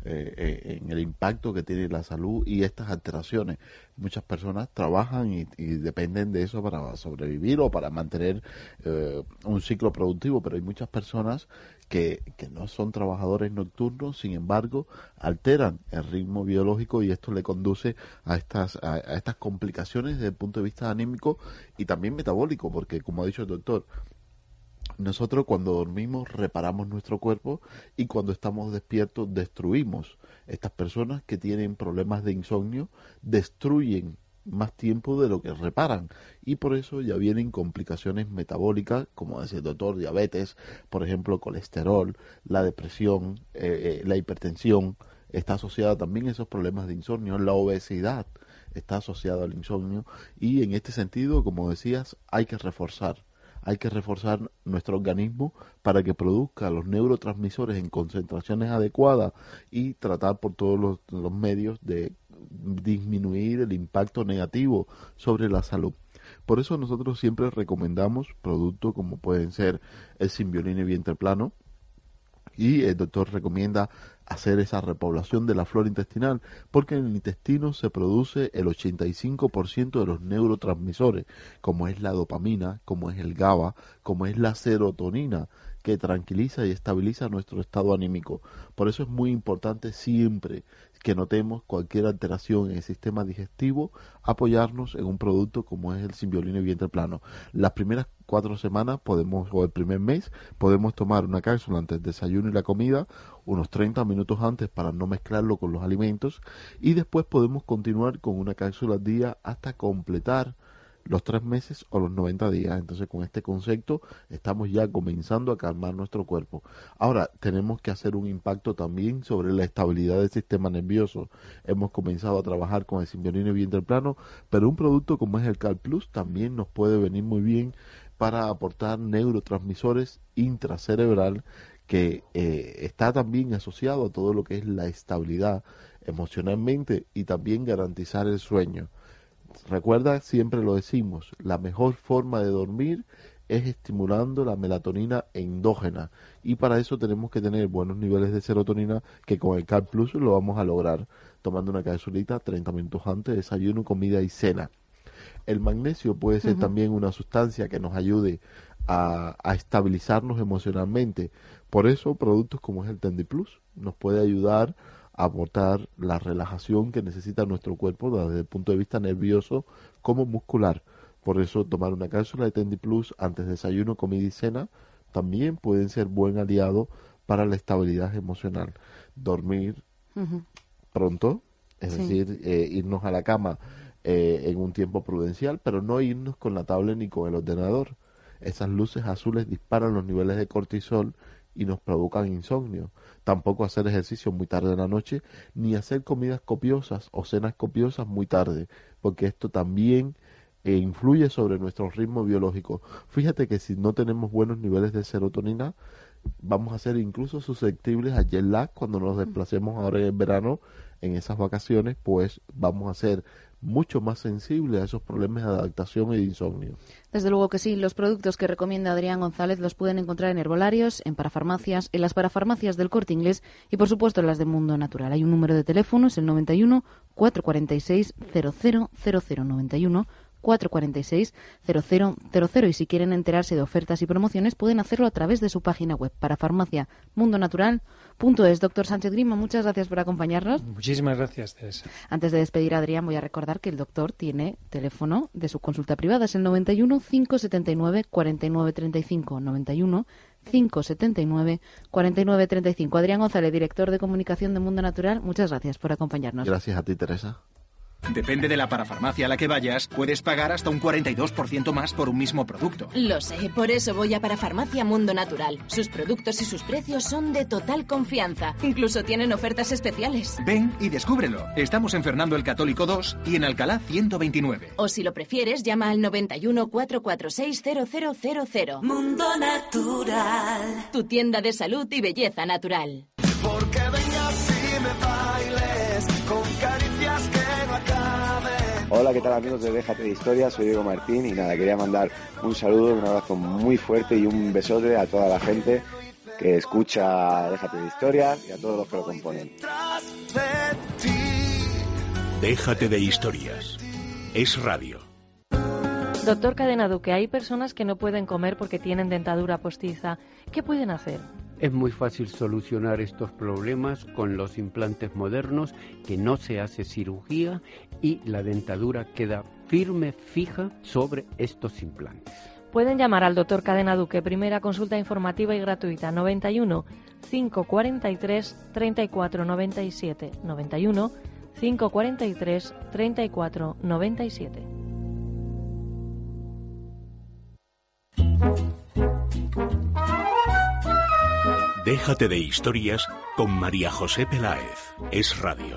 en el impacto que tiene la salud y estas alteraciones. Muchas personas trabajan y dependen de eso para sobrevivir o para mantener un ciclo productivo, pero hay muchas personas que no son trabajadores nocturnos, sin embargo, alteran el ritmo biológico y esto le conduce a estas complicaciones desde el punto de vista anímico y también metabólico, porque como ha dicho el doctor, nosotros cuando dormimos reparamos nuestro cuerpo y cuando estamos despiertos destruimos. Estas personas que tienen problemas de insomnio destruyen más tiempo de lo que reparan y por eso ya vienen complicaciones metabólicas, como decía el doctor, diabetes, por ejemplo, colesterol, la depresión, la hipertensión, está asociada también a esos problemas de insomnio, la obesidad está asociada al insomnio y en este sentido, como decías, hay que reforzar nuestro organismo para que produzca los neurotransmisores en concentraciones adecuadas y tratar por todos los medios de disminuir el impacto negativo sobre la salud. Por eso nosotros siempre recomendamos productos como pueden ser el Symbioline Vientre Plano, y el doctor recomienda hacer esa repoblación de la flora intestinal porque en el intestino se produce el 85% de los neurotransmisores, como es la dopamina, como es el GABA, como es la serotonina, que tranquiliza y estabiliza nuestro estado anímico. Por eso es muy importante siempre que notemos cualquier alteración en el sistema digestivo, apoyarnos en un producto como es el Symbioline Vientre Plano. Las primeras 4 semanas o el primer mes podemos tomar una cápsula antes del desayuno y la comida, unos 30 minutos antes para no mezclarlo con los alimentos y después podemos continuar con una cápsula al día hasta completar los 3 meses o los 90 días. Entonces con este concepto estamos ya comenzando a calmar nuestro cuerpo. Ahora tenemos que hacer un impacto también sobre la estabilidad del sistema nervioso. Hemos comenzado a trabajar con el Symbioline Vientre Plano, pero un producto como es el Cal Plus también nos puede venir muy bien para aportar neurotransmisores intracerebral que está también asociado a todo lo que es la estabilidad emocionalmente y también garantizar el sueño. Recuerda, siempre lo decimos, la mejor forma de dormir es estimulando la melatonina endógena y para eso tenemos que tener buenos niveles de serotonina que con el Cal Plus lo vamos a lograr tomando una capsulita 30 minutos antes de desayuno, comida y cena. El magnesio puede ser también una sustancia que nos ayude a estabilizarnos emocionalmente. Por eso productos como es el Tendi Plus nos puede ayudar a aportar la relajación que necesita nuestro cuerpo desde el punto de vista nervioso como muscular. Por eso tomar una cápsula de Tendi Plus antes de desayuno, comida y cena también pueden ser buen aliado para la estabilidad emocional. Dormir pronto, es decir, irnos a la cama en un tiempo prudencial, pero no irnos con la tablet ni con el ordenador. Esas luces azules disparan los niveles de cortisol y nos provocan insomnio. Tampoco hacer ejercicio muy tarde en la noche, ni hacer comidas copiosas o cenas copiosas muy tarde, porque esto también influye sobre nuestro ritmo biológico. Fíjate que si no tenemos buenos niveles de serotonina, vamos a ser incluso susceptibles a jet lag cuando nos desplacemos ahora en el verano, en esas vacaciones, pues vamos a ser mucho más sensibles a esos problemas de adaptación y de insomnio. Desde luego que sí. Los productos que recomienda Adrián González los pueden encontrar en herbolarios, en parafarmacias, en las parafarmacias del Corte Inglés y, por supuesto, en las de Mundo Natural. Hay un número de teléfono, es el 91 446 0000, 91 446 0000, y si quieren enterarse de ofertas y promociones pueden hacerlo a través de su página web parafarmaciamundonatural.es. Doctor Sánchez Grima, muchas gracias por acompañarnos. Muchísimas gracias, Teresa. Antes de despedir a Adrián, voy a recordar que el doctor tiene teléfono de su consulta privada, es el 91 579 49 35, 91 579 4935. Adrián González, director de comunicación de Mundo Natural, muchas gracias por acompañarnos. Gracias a ti, Teresa. Depende de la parafarmacia a la que vayas, puedes pagar hasta un 42% más por un mismo producto. Lo sé, por eso voy a Parafarmacia Mundo Natural. Sus productos y sus precios son de total confianza. Incluso tienen ofertas especiales. Ven y descúbrelo. Estamos en Fernando el Católico 2 y en Alcalá 129. O si lo prefieres, llama al 91 446 0000. Mundo Natural. Tu tienda de salud y belleza natural. Porque vengas y me bailes con caricias que no acaben. Hola, ¿qué tal amigos de Déjate de Historias? Soy Diego Martín y nada, quería mandar un saludo, un abrazo muy fuerte y un besote a toda la gente que escucha Déjate de Historias y a todos los que lo componen. Déjate de Historias. Es radio. Doctor Cadena Duque, hay personas que no pueden comer porque tienen dentadura postiza. ¿Qué pueden hacer? Es muy fácil solucionar estos problemas con los implantes modernos, que no se hace cirugía y la dentadura queda firme, fija sobre estos implantes. Pueden llamar al doctor Cadena Duque, primera consulta informativa y gratuita, 91 543 34 97, 91 543 34 97. Déjate de Historias con María José Peláez. Es radio.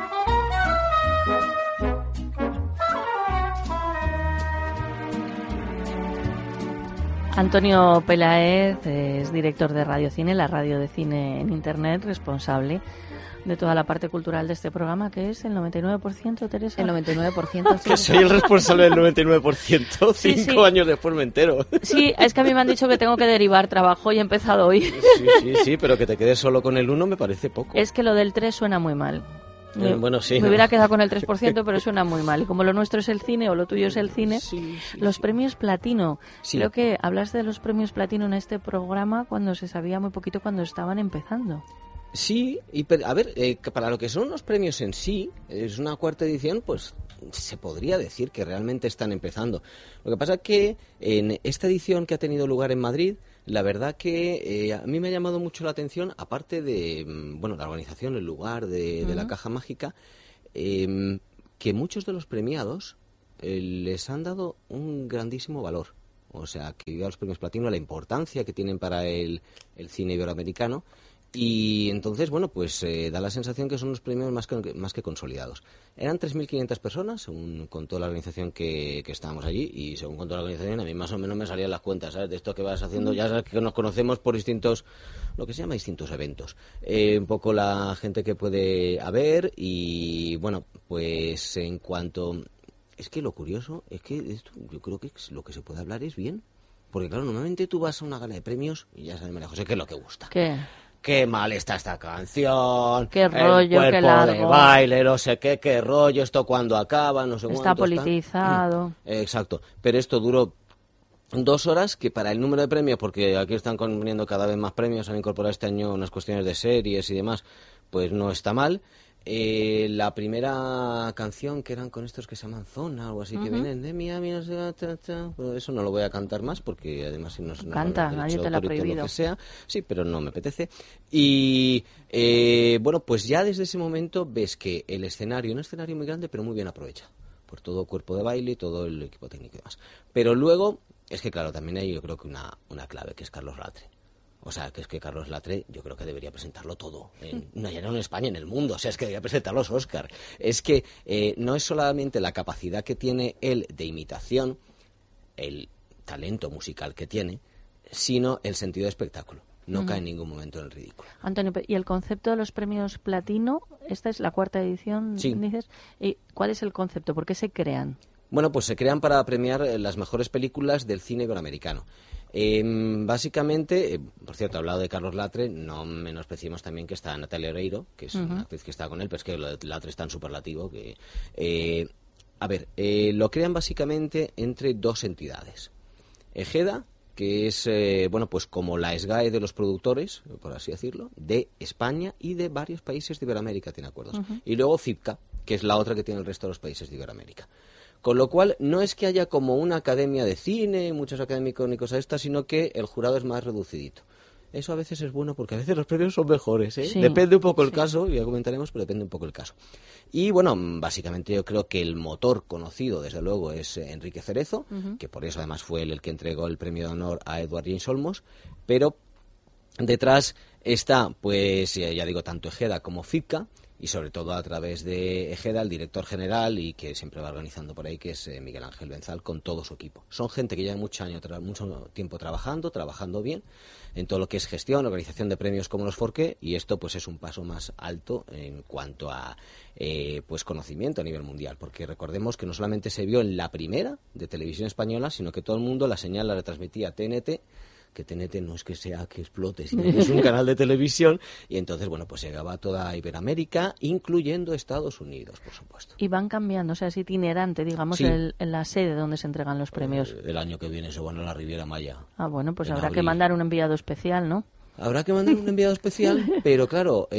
Antonio Peláez es director de Radio Cine, la radio de cine en Internet, responsable de toda la parte cultural de este programa, que es el 99%, Teresa. El 99%. Que soy el responsable del 99%. Sí, 5 años después me entero. Sí, es que a mí me han dicho que tengo que derivar trabajo y he empezado hoy. Sí, pero que te quedes solo con el 1 me parece poco. Es que lo del 3 suena muy mal. Bueno, sí. Me hubiera quedado con el 3%, pero suena muy mal. Y como lo nuestro es el cine o lo tuyo es el cine, los premios Platino. Sí. Creo que hablaste de los premios Platino en este programa cuando se sabía muy poquito, cuando estaban empezando. Sí, a ver, para lo que son los premios en sí, es una cuarta edición, pues se podría decir que realmente están empezando. Lo que pasa es que en esta edición que ha tenido lugar en Madrid, la verdad que a mí me ha llamado mucho la atención, aparte de la organización, el lugar de la Caja Mágica, que muchos de los premiados les han dado un grandísimo valor. O sea, que a los premios Platino, la importancia que tienen para el cine iberoamericano. Y entonces, pues da la sensación que son los premios más que consolidados. Eran 3.500 personas, según contó la organización que estábamos allí, y según contó la organización, a mí más o menos me salían las cuentas, ¿sabes? De esto que vas haciendo, ya sabes que nos conocemos por distintos eventos. Un poco la gente que puede haber, y pues en cuanto... Es que lo curioso es que esto, yo creo que lo que se puede hablar es bien. Porque claro, normalmente tú vas a una gala de premios y ya sabes, María José, ¿qué es lo que gusta? Qué mal está esta canción, qué rollo, el qué cuerpo largo de baile, no sé qué rollo, esto cuando acaba, no sé cuánto. Está politizado. Exacto, pero esto duró 2 horas, que para el número de premios, porque aquí están poniendo cada vez más premios, han incorporado este año unas cuestiones de series y demás, pues no está mal. La primera canción, que eran con estos que se llaman Zona, algo así, que vienen de Miami, no sé, eso no lo voy a cantar más, porque además si no canta, nadie te lo ha prohibido. Lo que sea. Sí, pero no me apetece. Y pues ya desde ese momento ves que el escenario, un escenario muy grande, pero muy bien aprovechado, por todo cuerpo de baile y todo el equipo técnico y demás. Pero luego, es que claro, también hay yo creo que una clave, que es Carlos Latre. O sea, que es que Carlos Latre yo creo que debería presentarlo todo, no ya no en España, en el mundo. O sea, es que debería presentar los Oscar. Es que no es solamente la capacidad que tiene él de imitación, el talento musical que tiene, sino el sentido de espectáculo. No cae en ningún momento en el ridículo. Antonio, ¿y el concepto de los premios Platino? Esta es la 4ª edición, dices. ¿Y cuál es el concepto? ¿Por qué se crean? Bueno, pues se crean para premiar las mejores películas del cine iberoamericano. Básicamente, por cierto, hablado de Carlos Latre, no menospreciemos también que está Natalia Oreiro, que es una actriz que está con él, pero es que lo de Latre es tan superlativo que... lo crean básicamente entre 2 entidades. Ejeda, que es, pues como la SGAE de los productores, por así decirlo, de España y de varios países de Iberoamérica, tiene acuerdos. Y luego CIPCA, que es la otra que tiene el resto de los países de Iberoamérica. Con lo cual, no es que haya como una academia de cine, muchos académicos ni cosas estas, sino que el jurado es más reducidito. Eso a veces es bueno porque a veces los premios son mejores, ¿eh? Sí, Depende un poco el caso, ya comentaremos, pero depende un poco el caso. Y bueno, básicamente yo creo que el motor conocido, desde luego, es Enrique Cerezo, que por eso además fue él el que entregó el premio de honor a Edward James Olmos, pero detrás está, pues ya digo, tanto Ejeda como Fitka, y sobre todo a través de Ejeda, el director general, y que siempre va organizando por ahí, que es Miguel Ángel Benzal, con todo su equipo. Son gente que lleva mucho tiempo trabajando bien, en todo lo que es gestión, organización de premios como los Forqué, y esto pues es un paso más alto en cuanto a pues conocimiento a nivel mundial, porque recordemos que no solamente se vio en la primera de televisión española, sino que todo el mundo la señal la retransmitía TNT, que TNT no es que sea que explote, sino que es un canal de televisión, y entonces, bueno, pues llegaba a toda Iberoamérica, incluyendo Estados Unidos, por supuesto. Y van cambiando, o sea, es itinerante, digamos, Sí. en la sede donde se entregan los premios. El año que viene se van a la Riviera Maya. Ah, bueno, pues en habrá que abril. mandar un enviado especial, ¿no? Habrá que mandar un enviado especial, pero claro,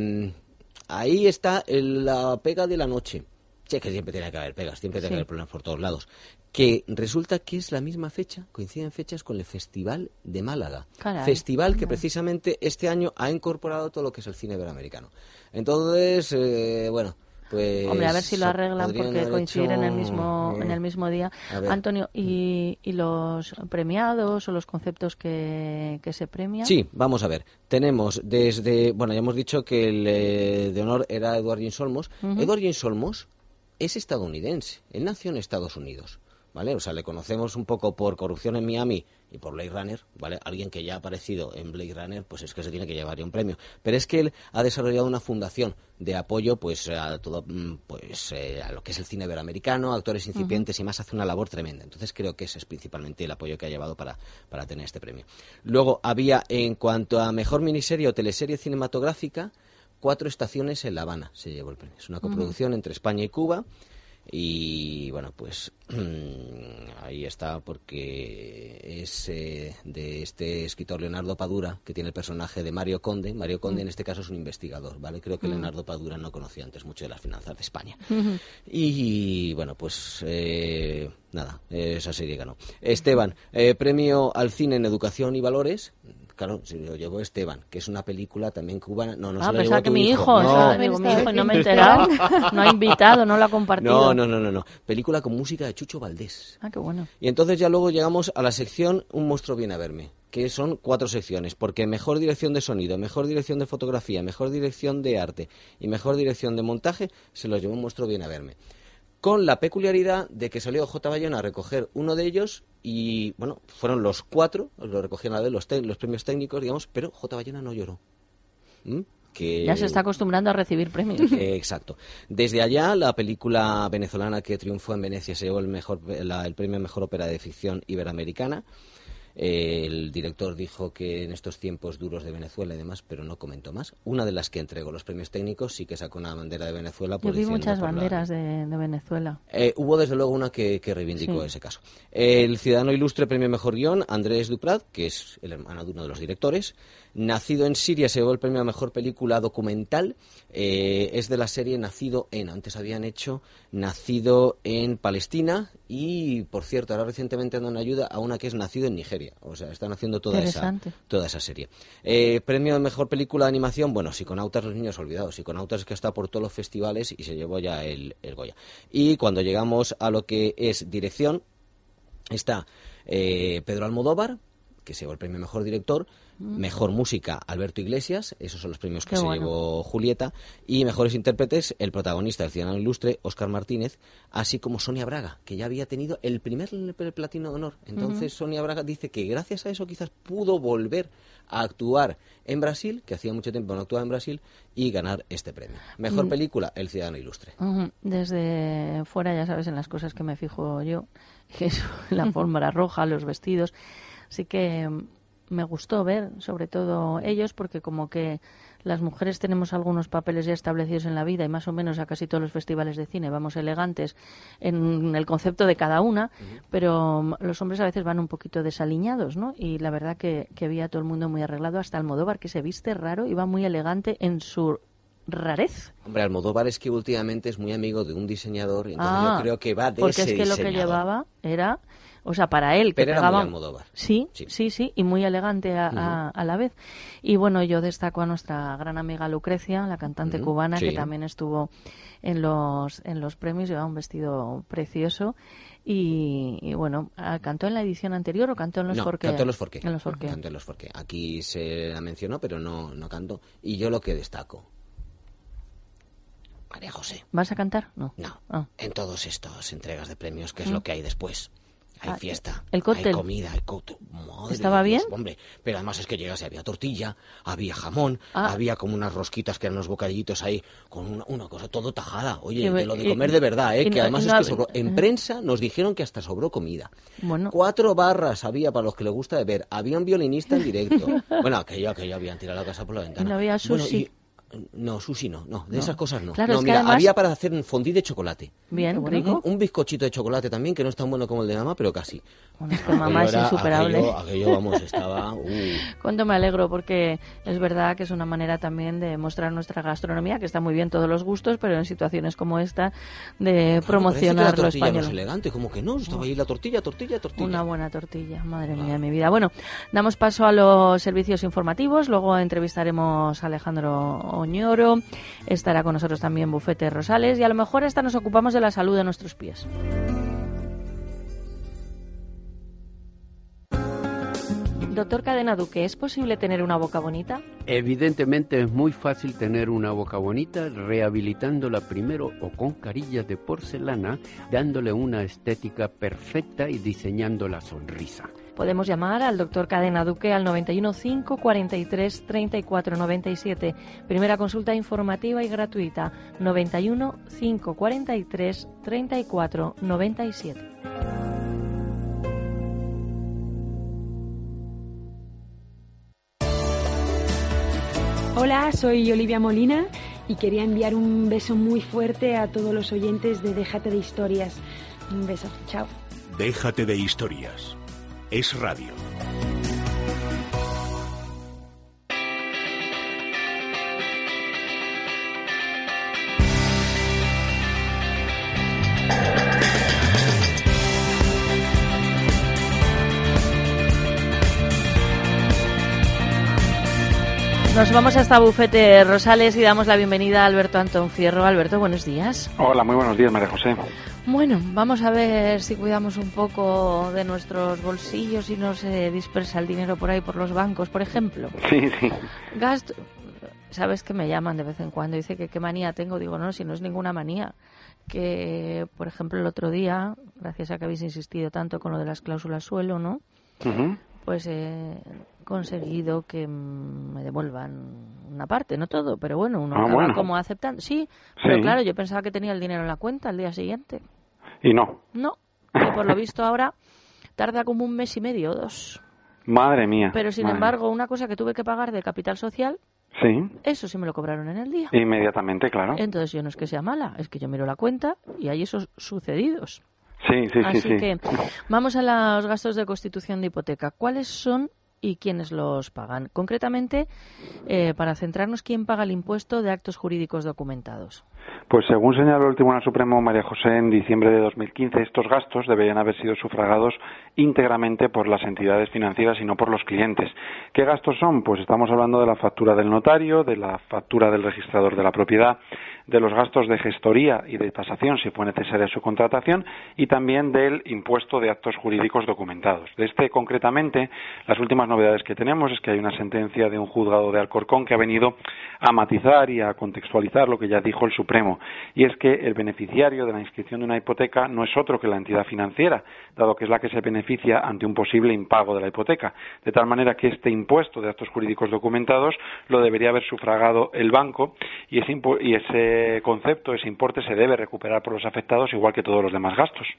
ahí está la pega de la noche. Che, que siempre tiene que haber pegas, siempre tiene que haber problemas por todos lados. Que resulta que es la misma fecha, coinciden fechas con el Festival de Málaga. Caray. Festival que precisamente este año ha incorporado todo lo que es el cine iberoamericano. Entonces, bueno, pues... Hombre, a ver si lo arreglan podrían porque haber coinciden en hecho, el mismo día. a ver. Antonio, ¿y los premiados o los conceptos que se premian? Sí, vamos a ver. Tenemos desde... Bueno, ya hemos dicho que el de honor era Edward James Olmos. Edward James Olmos es estadounidense. Él nació en Estados Unidos, ¿vale? O sea, le conocemos un poco por Corrupción en Miami y por Blade Runner, ¿vale? Alguien que ya ha aparecido en Blade Runner, pues es que se tiene que llevar ya un premio. Pero es que él ha desarrollado una fundación de apoyo, pues a todo, pues a lo que es el cine iberoamericano, actores incipientes y más, hace una labor tremenda. Entonces creo que ese es principalmente el apoyo que ha llevado para tener este premio. Luego había, en cuanto a mejor miniserie o teleserie cinematográfica, 4 estaciones en La Habana se llevó el premio. Es una coproducción entre España y Cuba. Y bueno, pues ahí está, porque es de este escritor Leonardo Padura, que tiene el personaje de Mario Conde. Mario Conde en este caso es un investigador, ¿vale? Creo que Leonardo Padura no conocía antes mucho de las finanzas de España. Y bueno, pues nada, esa serie ganó. Esteban, premio al cine en educación y valores. Claro, se lo llevó Esteban, que es una película también cubana. No se lo llevó pensaba tu que mi hijo, No. digo, mi hijo, y no me he enterado, no ha invitado, no lo ha compartido. No. Película con música de Chucho Valdés. Ah, qué bueno. Y entonces ya luego llegamos a la sección Un monstruo viene a verme, que son 4 secciones, porque mejor dirección de sonido, mejor dirección de fotografía, mejor dirección de arte y mejor dirección de montaje se los llevó Un monstruo viene a verme. Con la peculiaridad de que salió J. Bayona a recoger uno de ellos y, bueno, fueron los 4, lo recogían a ver los premios técnicos, digamos, pero J. Bayona no lloró. Que... Ya se está acostumbrando a recibir premios. Exacto. Desde allá, la película venezolana que triunfó en Venecia se llevó el premio a Mejor Ópera de Ficción Iberoamericana. El director dijo que en estos tiempos duros de Venezuela y demás, pero no comentó más. Una de las que entregó los premios técnicos sí que sacó una bandera de Venezuela. Yo vi muchas banderas de Venezuela. Hubo desde luego una que reivindicó ese caso. El Ciudadano Ilustre premio Mejor Guión, Andrés Duprat, que es el hermano de uno de los directores. Nacido en Siria se llevó el premio a Mejor Película Documental. Es de la serie Nacido en. Antes habían hecho Nacido en Palestina y, por cierto, ahora recientemente dan ayuda a una que es Nacido en Nigeria. O sea, están haciendo toda esa serie. Premio a Mejor Película de Animación, bueno, Psiconautas, los niños olvidados. Psiconautas, que está por todos los festivales y se llevó ya el Goya. Y cuando llegamos a lo que es dirección, está Pedro Almodóvar, que se llevó el premio Mejor Director. Mejor música, Alberto Iglesias, esos son los premios que llevó Julieta, y mejores intérpretes, el protagonista del Ciudadano Ilustre, Óscar Martínez, así como Sonia Braga, que ya había tenido el primer platino de honor. Entonces Sonia Braga dice que gracias a eso quizás pudo volver a actuar en Brasil, que hacía mucho tiempo no actuaba en Brasil, y ganar este premio. Mejor película, El Ciudadano Ilustre. Desde fuera, ya sabes, en las cosas que me fijo yo, que es la alfombra roja, los vestidos, así que me gustó ver, sobre todo ellos, porque como que las mujeres tenemos algunos papeles ya establecidos en la vida y más o menos a casi todos los festivales de cine vamos elegantes en el concepto de cada una, pero los hombres a veces van un poquito desaliñados, ¿no? Y la verdad que vi a todo el mundo muy arreglado, hasta Almodóvar, que se viste raro y va muy elegante en su rarez. Hombre, Almodóvar es que últimamente es muy amigo de un diseñador, entonces yo creo que va de porque ese es que lo que diseñador. llevaba era, o sea, para él, que Pero era pegaba... muy Almodóvar. Sí, y muy elegante a la vez. Y bueno, yo destaco a nuestra gran amiga Lucrecia, la cantante cubana, que también estuvo en los premios, llevaba un vestido precioso. Y bueno, ¿cantó en la edición anterior o cantó en los Forqué? Cantó en los Forqué. Cantó en los Forqué. Aquí se la mencionó, pero no cantó. Y yo lo que destaco, María José. ¿Vas a cantar? No. En todos estos entregas de premios, ¿qué es lo que hay después? Hay fiesta, el cóctel. hay comida, hay cóctel. ¿Estaba bien? Hombre, pero además es que llegas y había tortilla, había jamón, había como unas rosquitas que eran unos bocadillitos ahí, con una cosa todo tajada. Oye, de lo de comer de verdad, que además es que sobró. En prensa nos dijeron que hasta sobró comida. Bueno. 4 barras había para los que les gusta beber. Había un violinista en directo. Bueno, aquello habían tirado la casa por la ventana. No había sushi. No, sushi no, de esas cosas no. Claro, no, es mira, además... había para hacer un fondue de chocolate. Bien, rico. Un bizcochito de chocolate también, que no es tan bueno como el de mamá, pero casi. Bueno, es que mamá es insuperable. Aquello, vamos, estaba... Cuánto me alegro, porque es verdad que es una manera también de mostrar nuestra gastronomía, que está muy bien todos los gustos, pero en situaciones como esta, de promocionar lo español. No es elegante, como que no, estaba ahí la tortilla. Una buena tortilla, madre mía, mi vida. Bueno, damos paso a los servicios informativos, luego entrevistaremos a Alejandro Oñoro, estará con nosotros también Bufete Rosales y a lo mejor hasta nos ocupamos de la salud de nuestros pies. Doctor Cadena Duque, ¿es posible tener una boca bonita? Evidentemente es muy fácil tener una boca bonita rehabilitándola primero o con carillas de porcelana, dándole una estética perfecta y diseñando la sonrisa. Podemos llamar al doctor Cadena Duque al 91 5 43 34 97. Primera consulta informativa y gratuita. 91 5 43 34 97. Hola, soy Olivia Molina y quería enviar un beso muy fuerte a todos los oyentes de Déjate de Historias. Un beso, chao. Déjate de Historias. Es radio. Nos vamos hasta Bufete Rosales y damos la bienvenida a Alberto Antón Fierro. Alberto, buenos días. Hola, muy buenos días, María José. Bueno, vamos a ver si cuidamos un poco de nuestros bolsillos y no se dispersa el dinero por ahí por los bancos, por ejemplo. Sí. Gasto. Sabes que me llaman de vez en cuando, dice que qué manía tengo. Digo, no, si no es ninguna manía. Que, por ejemplo, el otro día, gracias a que habéis insistido tanto con lo de las cláusulas suelo, ¿no? Pues he conseguido que me devuelvan una parte, no todo, pero bueno, uno acaba como aceptando. Sí, pero claro, yo pensaba que tenía el dinero en la cuenta al día siguiente. ¿Y no? No, que por lo visto ahora tarda como 1 mes y medio, 2. Madre mía. Pero sin embargo, una cosa que tuve que pagar de capital social, eso sí me lo cobraron en el día. Inmediatamente, claro. Entonces yo no es que sea mala, es que yo miro la cuenta y hay esos sucedidos. Así que vamos a los gastos de constitución de hipoteca. ¿Cuáles son y quiénes los pagan? Concretamente, para centrarnos, ¿quién paga el impuesto de actos jurídicos documentados? Pues según señaló el Tribunal Supremo, María José, en diciembre de 2015, estos gastos deberían haber sido sufragados íntegramente por las entidades financieras y no por los clientes. ¿Qué gastos son? Pues estamos hablando de la factura del notario, de la factura del registrador de la propiedad, de los gastos de gestoría y de tasación, si fue necesaria su contratación, y también del impuesto de actos jurídicos documentados. De este, concretamente, las últimas novedades que tenemos es que hay una sentencia de un juzgado de Alcorcón que ha venido a matizar y a contextualizar lo que ya dijo el Supremo, y es que el beneficiario de la inscripción de una hipoteca no es otro que la entidad financiera, dado que es la que se beneficia ante un posible impago de la hipoteca, de tal manera que este impuesto de actos jurídicos documentados lo debería haber sufragado el banco, y ese concepto, ese importe, se debe recuperar por los afectados igual que todos los demás gastos.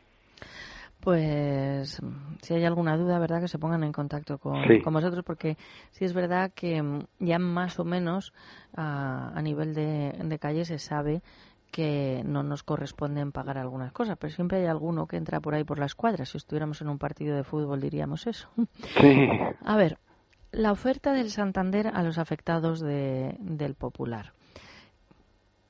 Pues si hay alguna duda, ¿verdad?, que se pongan en contacto con vosotros, porque sí es verdad que ya más o menos a nivel de calle se sabe que no nos corresponden pagar algunas cosas, pero siempre hay alguno que entra por ahí por las cuadras. Si estuviéramos en un partido de fútbol diríamos eso. A ver, la oferta del Santander a los afectados del Popular.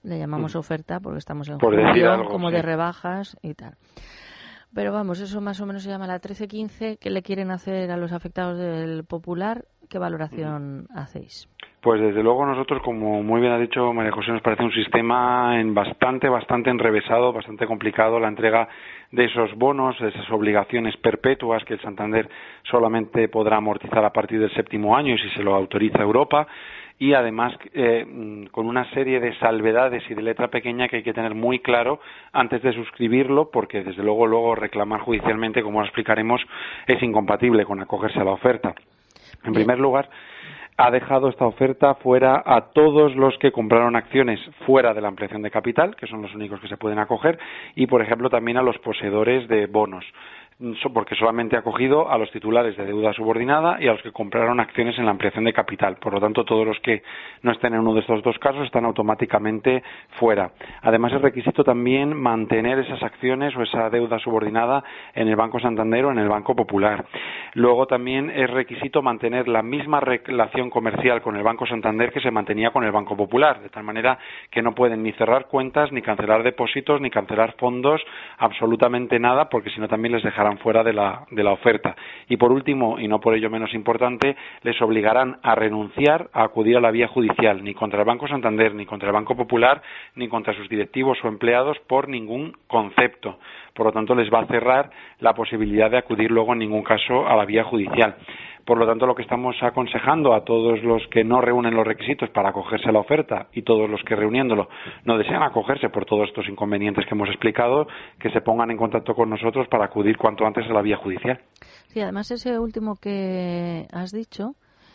Le llamamos oferta porque estamos en Por decir julio, algo, como sí. de rebajas y tal. Pero vamos, eso más o menos se llama la 1315. ¿Qué le quieren hacer a los afectados del Popular? ¿Qué valoración hacéis? Pues desde luego nosotros, como muy bien ha dicho María José, nos parece un sistema bastante enrevesado, bastante complicado, la entrega de esos bonos, de esas obligaciones perpetuas que el Santander solamente podrá amortizar a partir del 7º año y si se lo autoriza Europa, y además con una serie de salvedades y de letra pequeña que hay que tener muy claro antes de suscribirlo, porque desde luego reclamar judicialmente, como lo explicaremos, es incompatible con acogerse a la oferta. En primer lugar, ha dejado esta oferta fuera a todos los que compraron acciones fuera de la ampliación de capital, que son los únicos que se pueden acoger, y, por ejemplo, también a los poseedores de bonos, porque solamente ha acogido a los titulares de deuda subordinada y a los que compraron acciones en la ampliación de capital. Por lo tanto, todos los que no estén en uno de estos dos casos están automáticamente fuera. Además, es requisito también mantener esas acciones o esa deuda subordinada en el Banco Santander o en el Banco Popular. Luego también es requisito mantener la misma relación comercial con el Banco Santander que se mantenía con el Banco Popular, de tal manera que no pueden ni cerrar cuentas, ni cancelar depósitos, ni cancelar fondos, absolutamente nada, porque si no también les dejarán fuera de la oferta. Y por último, y no por ello menos importante, les obligarán a renunciar a acudir a la vía judicial, ni contra el Banco Santander, ni contra el Banco Popular, ni contra sus directivos o empleados por ningún concepto. Por lo tanto, les va a cerrar la posibilidad de acudir luego en ningún caso a la vía judicial. Por lo tanto, lo que estamos aconsejando a todos los que no reúnen los requisitos para acogerse a la oferta y todos los que reuniéndolo no desean acogerse por todos estos inconvenientes que hemos explicado, que se pongan en contacto con nosotros para acudir cuanto antes a la vía judicial. Sí, además ese último que has dicho,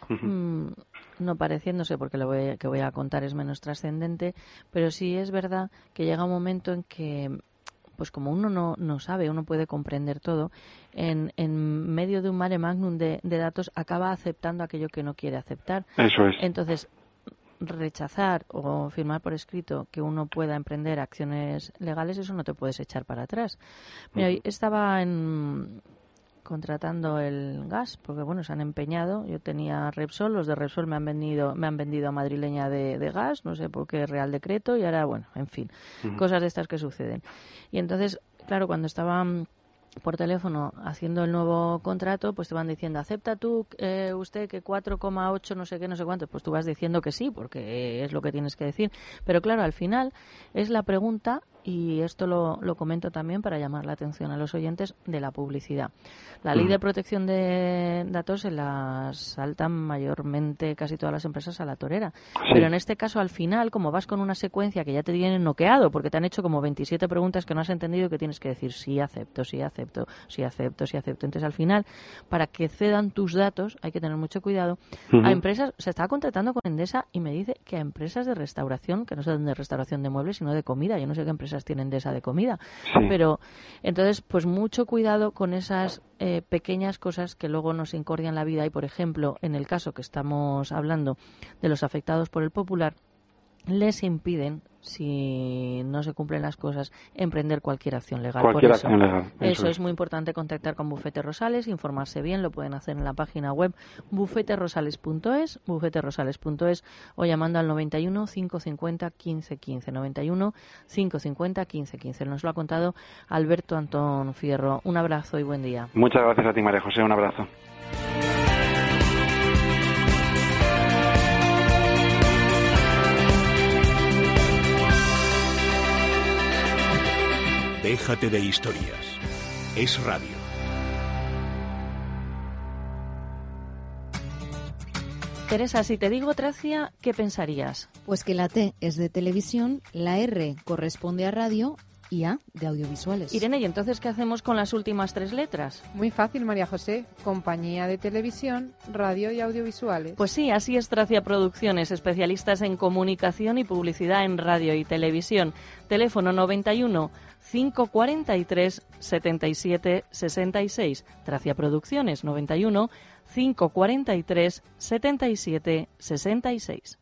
no pareciéndose, porque lo que voy a contar es menos trascendente, pero sí es verdad que llega un momento en que, pues como uno no sabe, uno puede comprender todo, en medio de un mare magnum de datos acaba aceptando aquello que no quiere aceptar. Eso es. Entonces, rechazar o firmar por escrito que uno pueda emprender acciones legales, eso no te puedes echar para atrás. Mira, hoy estaba contratando el gas, porque bueno, se han empeñado. Yo tenía Repsol, los de Repsol me han vendido a Madrileña de gas, no sé por qué Real Decreto, y ahora, bueno, en fin, cosas de estas que suceden. Y entonces, claro, cuando estaban por teléfono haciendo el nuevo contrato, pues te van diciendo, ¿acepta tú usted que 4,8 no sé qué, no sé cuánto? Pues tú vas diciendo que sí, porque es lo que tienes que decir. Pero claro, al final es la pregunta, y esto lo comento también para llamar la atención a los oyentes, de la publicidad. La ley de protección de datos se la saltan mayormente casi todas las empresas a la torera. Sí. Pero en este caso, al final, como vas con una secuencia que ya te tienen noqueado, porque te han hecho como 27 preguntas que no has entendido y que tienes que decir sí acepto, sí acepto, sí acepto, sí acepto. Entonces, al final, para que cedan tus datos, hay que tener mucho cuidado. A empresas, se está contratando con Endesa y me dice que a empresas de restauración, que no son de restauración de muebles, sino de comida. Yo no sé qué empresas tienen Endesa de comida. Sí. Pero, entonces, pues mucho cuidado con esas pequeñas cosas que luego nos incordian la vida. Y, por ejemplo, en el caso que estamos hablando de los afectados por el Popular, les impiden, si no se cumplen las cosas, emprender cualquier acción legal. Acción legal. Eso es muy importante, contactar con Bufete Rosales, informarse bien, lo pueden hacer en la página web bufeterosales.es, o llamando al 91 550 15 15, 91 550 15 15. Nos lo ha contado Alberto Antón Fierro. Un abrazo y buen día. Muchas gracias a ti, María José, un abrazo. Déjate de historias. Es radio. Teresa, si te digo Tracia, ¿qué pensarías? Pues que la T es de televisión, la R corresponde a radio y A de audiovisuales. Irene, ¿y entonces qué hacemos con las últimas 3 letras? Muy fácil, María José. Compañía de televisión, radio y audiovisuales. Pues sí, así es Tracia Producciones, especialistas en comunicación y publicidad en radio y televisión. Teléfono 91 543 77 66. Tracia Producciones 91 543 77 66.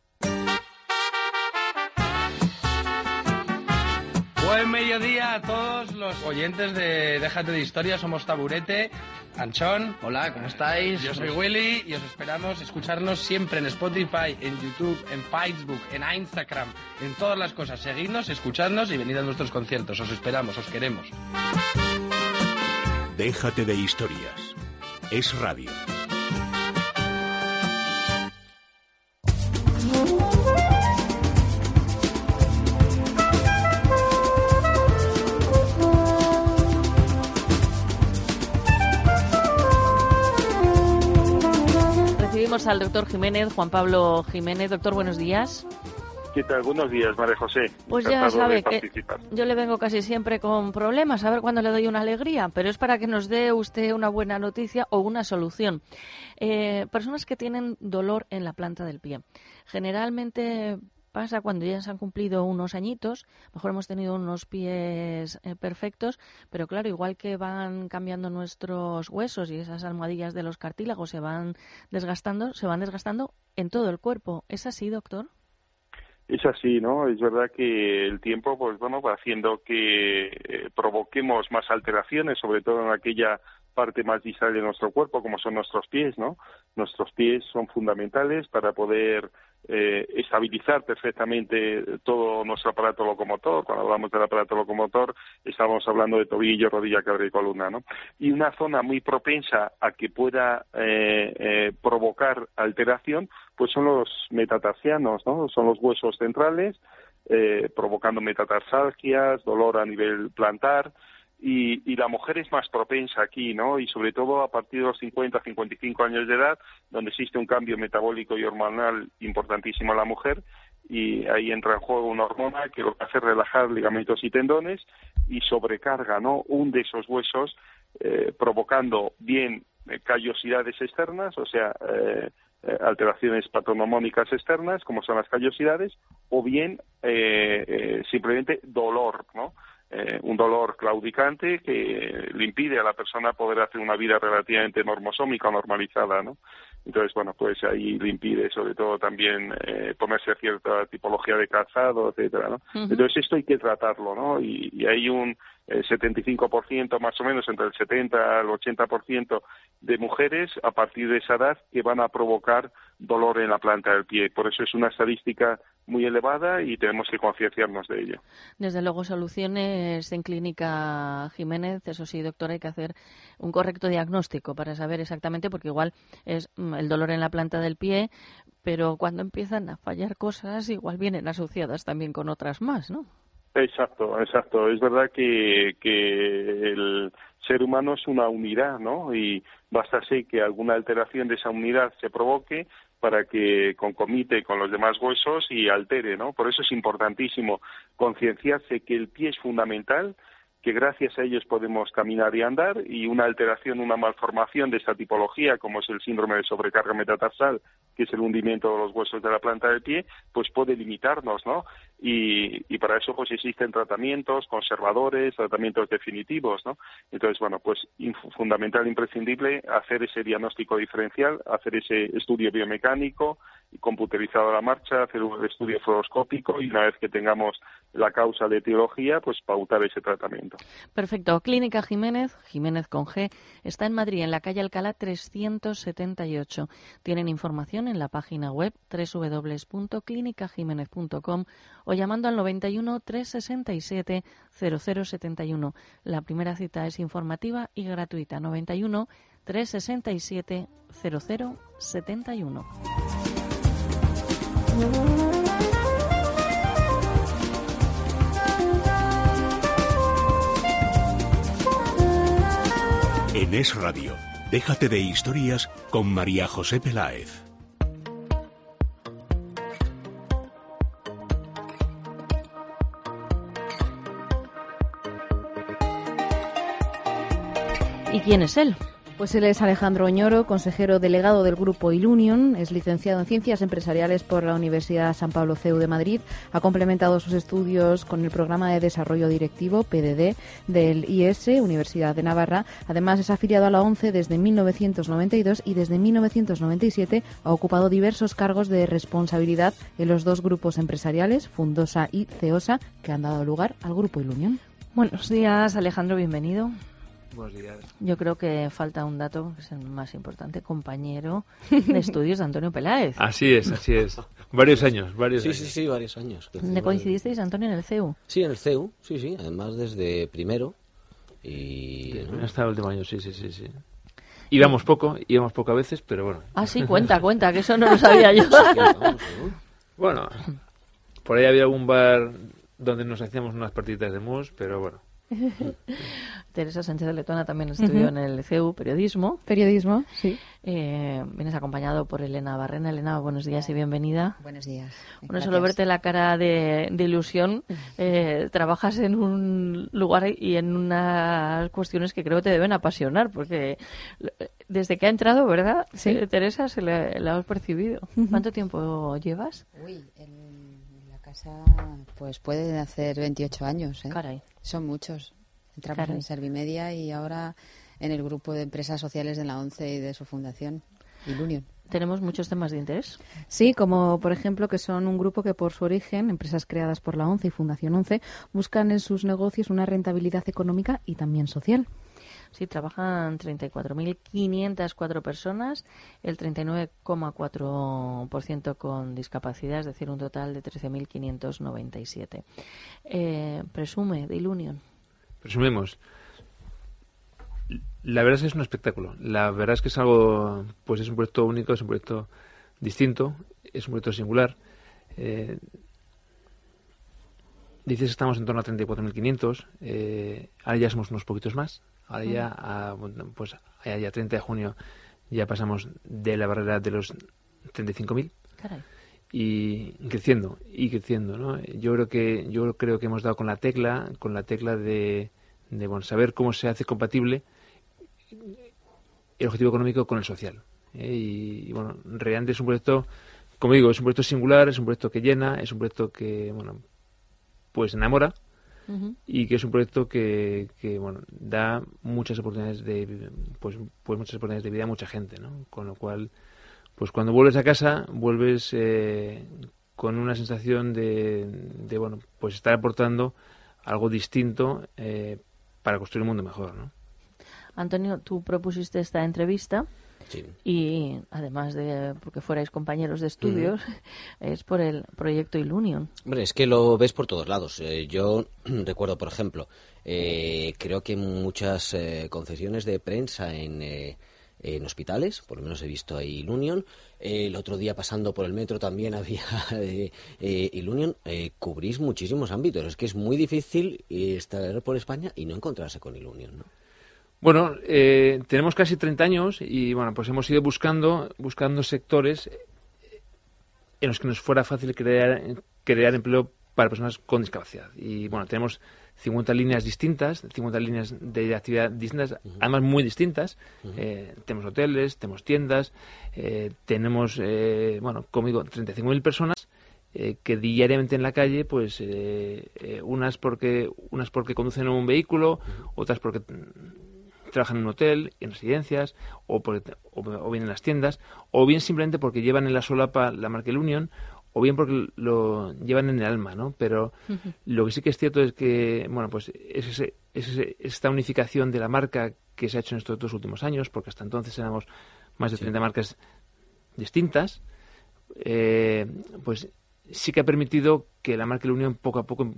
Buen mediodía a todos los oyentes de Déjate de Historia, somos Taburete Anchón, hola, ¿cómo estáis? Yo soy Willy y os esperamos escucharnos siempre en Spotify, en YouTube, en Facebook, en Instagram, en todas las cosas. Seguidnos, escuchadnos y venid a nuestros conciertos. Os esperamos, os queremos. Déjate de historias. Es radio. Recibimos al doctor Jiménez, Juan Pablo Jiménez. Doctor, buenos días. ¿Qué tal? Buenos días, María José. Pues ya sabe que yo le vengo casi siempre con problemas, a ver cuándo le doy una alegría, pero es para que nos dé usted una buena noticia o una solución. Personas que tienen dolor en la planta del pie. Generalmente pasa cuando ya se han cumplido unos añitos, mejor hemos tenido unos pies perfectos, pero claro, igual que van cambiando nuestros huesos y esas almohadillas de los cartílagos se van desgastando en todo el cuerpo. ¿Es así, doctor? Es así, ¿no? Es verdad que el tiempo, pues bueno, va haciendo que provoquemos más alteraciones, sobre todo en aquella parte más distal de nuestro cuerpo, como son nuestros pies, ¿no? Nuestros pies son fundamentales para poder estabilizar perfectamente todo nuestro aparato locomotor. Cuando hablamos del aparato locomotor, estamos hablando de tobillo, rodilla, cadera y columna, ¿no? Y una zona muy propensa a que pueda provocar alteración, pues son los metatarsianos, ¿no? Son los huesos centrales, provocando metatarsalgias, dolor a nivel plantar. Y la mujer es más propensa aquí, ¿no? Y sobre todo a partir de los 50, 55 años de edad, donde existe un cambio metabólico y hormonal importantísimo en la mujer, y ahí entra en juego una hormona que lo que hace es relajar ligamentos y tendones y sobrecarga, ¿no?, hunde esos huesos, provocando bien callosidades externas, o sea, alteraciones patognomónicas externas, como son las callosidades, o bien simplemente dolor, ¿no? Un dolor claudicante que le impide a la persona poder hacer una vida relativamente normosómica o normalizada, ¿no? Entonces, bueno, pues ahí le impide sobre todo también ponerse cierta tipología de calzado, etcétera, ¿no? Uh-huh. Entonces esto hay que tratarlo, ¿no? Y hay un 75% más o menos, entre el 70 al 80% de mujeres a partir de esa edad que van a provocar dolor en la planta del pie. Por eso es una estadística muy elevada y tenemos que concienciarnos de ello. Desde luego, soluciones en Clínica Jiménez, eso sí, doctor, hay que hacer un correcto diagnóstico para saber exactamente, porque igual es el dolor en la planta del pie, pero cuando empiezan a fallar cosas, igual vienen asociadas también con otras más, ¿no? Exacto. Es verdad que el ser humano es una unidad, ¿no? Y basta ser que alguna alteración de esa unidad se provoque para que concomite con los demás huesos y altere, ¿no? Por eso es importantísimo concienciarse que el pie es fundamental, que gracias a ellos podemos caminar y andar, y una alteración, una malformación de esta tipología, como es el síndrome de sobrecarga metatarsal, que es el hundimiento de los huesos de la planta del pie, pues puede limitarnos, ¿no? Y para eso pues existen tratamientos conservadores, tratamientos definitivos, ¿no? Entonces, bueno, pues fundamental, imprescindible, hacer ese diagnóstico diferencial, hacer ese estudio biomecánico, computerizado a la marcha, hacer un estudio fluoroscópico y una vez que tengamos la causa de etiología, pues pautar ese tratamiento. Perfecto. Clínica Jiménez, Jiménez con G, está en Madrid, en la calle Alcalá 378. Tienen información en la página web www.clinicajimenez.com o llamando al 91 367 0071. La primera cita es informativa y gratuita. 91 367 0071. En Es Radio, déjate de historias con María José Peláez. ¿Y quién es él? Pues él es Alejandro Oñoro, consejero delegado del Grupo Ilunion, es licenciado en Ciencias Empresariales por la Universidad San Pablo CEU de Madrid, ha complementado sus estudios con el Programa de Desarrollo Directivo, PDD, del IES, Universidad de Navarra. Además, es afiliado a la ONCE desde 1992 y desde 1997 ha ocupado diversos cargos de responsabilidad en los dos grupos empresariales, Fundosa y Ceosa, que han dado lugar al Grupo Ilunion. Buenos días, Alejandro, bienvenido. Buenos días. Yo creo que falta un dato, que es el más importante, compañero de estudios de Antonio Peláez. Así es. Varios años. Sí, varios años. ¿Dónde coincidisteis, Antonio, en el CEU? Sí, en el CEU, sí. Además, desde primero. Y hasta el último año, sí. Íbamos poco a veces, pero bueno. Ah, sí, cuenta, que eso no lo sabía yo. Bueno, por ahí había algún bar donde nos hacíamos unas partiditas de mus, pero bueno. Teresa Sánchez de Letona también estudió en el CEU Periodismo, sí. Vienes acompañado por Elena Barrena. Elena, buenos días y bienvenida. Buenos días. Bueno, solo verte la cara de ilusión. Trabajas en un lugar y en unas cuestiones que creo que te deben apasionar, porque desde que ha entrado, ¿verdad? Sí. Teresa, se la has percibido. ¿Cuánto tiempo llevas? Uy, en la casa pues pueden hacer 28 años, ¿eh? Caray. Son muchos. Entramos en Servimedia y ahora en el grupo de empresas sociales de la ONCE y de su fundación, Ilunion. ¿Tenemos muchos temas de interés? Sí, como por ejemplo que son un grupo que por su origen, empresas creadas por la ONCE y Fundación ONCE, buscan en sus negocios una rentabilidad económica y también social. Sí, trabajan 34.504 personas, el 39,4% con discapacidad, es decir, un total de 13.597. Presume de Ilunion. Presumimos. La verdad es que es un espectáculo. La verdad es que es algo, pues es un proyecto único, es un proyecto distinto, es un proyecto singular. Dices que estamos en torno a 34.500, ahora ya somos unos poquitos más. Ahora ya, pues ya 30 de junio ya pasamos de la barrera de los 35.000. Caray. Y creciendo, ¿no? Yo creo que hemos dado con la tecla de bueno, saber cómo se hace compatible el objetivo económico con el social. Y bueno, realmente es un proyecto, como digo, es un proyecto singular, es un proyecto que llena, es un proyecto que, bueno, pues enamora. Y que es un proyecto que bueno, da muchas oportunidades de muchas oportunidades de vida a mucha gente, ¿no? Con lo cual, pues cuando vuelves a casa, vuelves con una sensación de bueno, pues estar aportando algo distinto para construir un mundo mejor, ¿no? Antonio, tú propusiste esta entrevista. Sí. Y además de porque fuerais compañeros de estudios, es por el proyecto Ilunion. Hombre, es que lo ves por todos lados. Yo recuerdo, por ejemplo, creo que muchas concesiones de prensa en hospitales, por lo menos he visto ahí Ilunion. El otro día pasando por el metro también había Ilunion. Cubrís muchísimos ámbitos. Es que es muy difícil estar por España y no encontrarse con Ilunion, ¿no? Bueno, tenemos casi 30 años y bueno, pues hemos ido buscando sectores en los que nos fuera fácil crear empleo para personas con discapacidad. Y bueno, tenemos 50 líneas distintas, 50 líneas de actividad distintas, además muy distintas. Tenemos hoteles, tenemos tiendas, tenemos, bueno, como digo, 35.000 personas que diariamente en la calle, pues unas porque conducen un vehículo, otras porque trabajan en un hotel, en residencias, o bien en las tiendas, o bien simplemente porque llevan en la solapa la marca Ilunion, o bien porque lo llevan en el alma, ¿no? Pero lo que sí que es cierto es que, bueno, pues es esta unificación de la marca que se ha hecho en estos 2 últimos años, porque hasta entonces éramos más de 30 marcas distintas, pues sí que ha permitido que la marca Ilunion poco a poco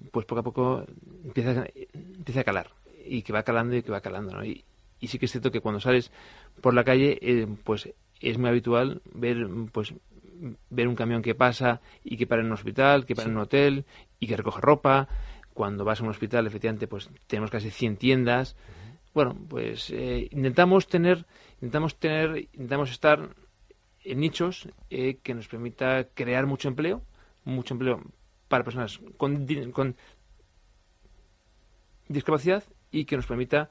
empiece a calar, y que va calando, ¿no? Y sí que es cierto que cuando sales por la calle, pues es muy habitual ver un camión que pasa y que para en un hospital, que para en un hotel y que recoge ropa. Cuando vas a un hospital, efectivamente, pues tenemos casi 100 tiendas. Bueno, pues intentamos estar en nichos que nos permita crear mucho empleo para personas con discapacidad y que nos permita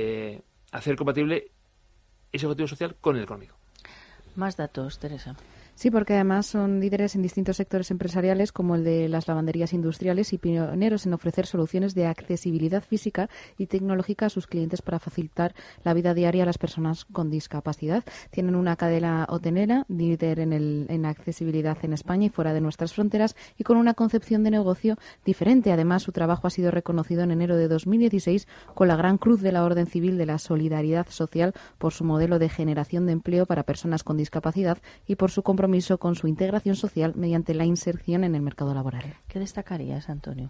hacer compatible ese objetivo social con el económico. Más datos, Teresa. Sí, porque además son líderes en distintos sectores empresariales como el de las lavanderías industriales y pioneros en ofrecer soluciones de accesibilidad física y tecnológica a sus clientes para facilitar la vida diaria a las personas con discapacidad. Tienen una cadena hotelera, líder en accesibilidad en España y fuera de nuestras fronteras, y con una concepción de negocio diferente. Además, su trabajo ha sido reconocido en enero de 2016 con la Gran Cruz de la Orden Civil de la Solidaridad Social por su modelo de generación de empleo para personas con discapacidad y por su compromiso con su integración social mediante la inserción en el mercado laboral. ¿Qué destacarías, Antonio?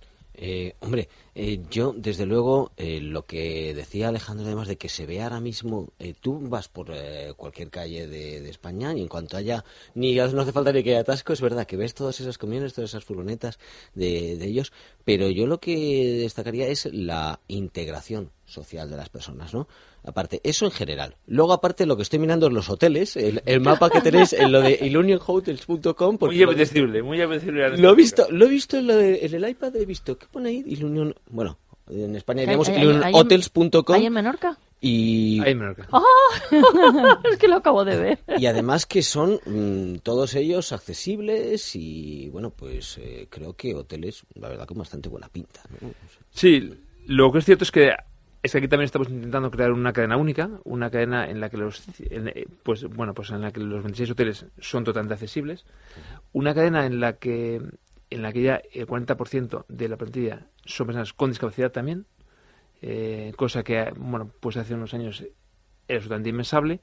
Yo, desde luego, lo que decía Alejandro, además de que se ve ahora mismo, tú vas por cualquier calle de España y en cuanto haya, no hace falta ni que haya atasco, es verdad que ves todas esas camiones, todas esas furgonetas de ellos, pero yo lo que destacaría es la integración social de las personas, ¿no? Aparte, eso en general. Luego, aparte, lo que estoy mirando es los hoteles, el mapa que tenéis en lo de ilunionhotels.com. Muy apetecible. Lo he visto en el iPad, he visto, ¿qué pone ahí? Ilunion, bueno, en España diríamos ilunionhotels.com. ¿Hay en Menorca? Hay en Menorca. ¡Oh! Es que lo acabo de ver. Y además que son todos ellos accesibles y, bueno, pues creo que hoteles, la verdad, con bastante buena pinta, ¿no? Sí, lo que es cierto es que aquí también estamos intentando crear una cadena única, una cadena en la que en la que los 26 hoteles son totalmente accesibles, una cadena en la que ya el 40% de la plantilla son personas con discapacidad también, cosa que, bueno, pues hace unos años era absolutamente impensable.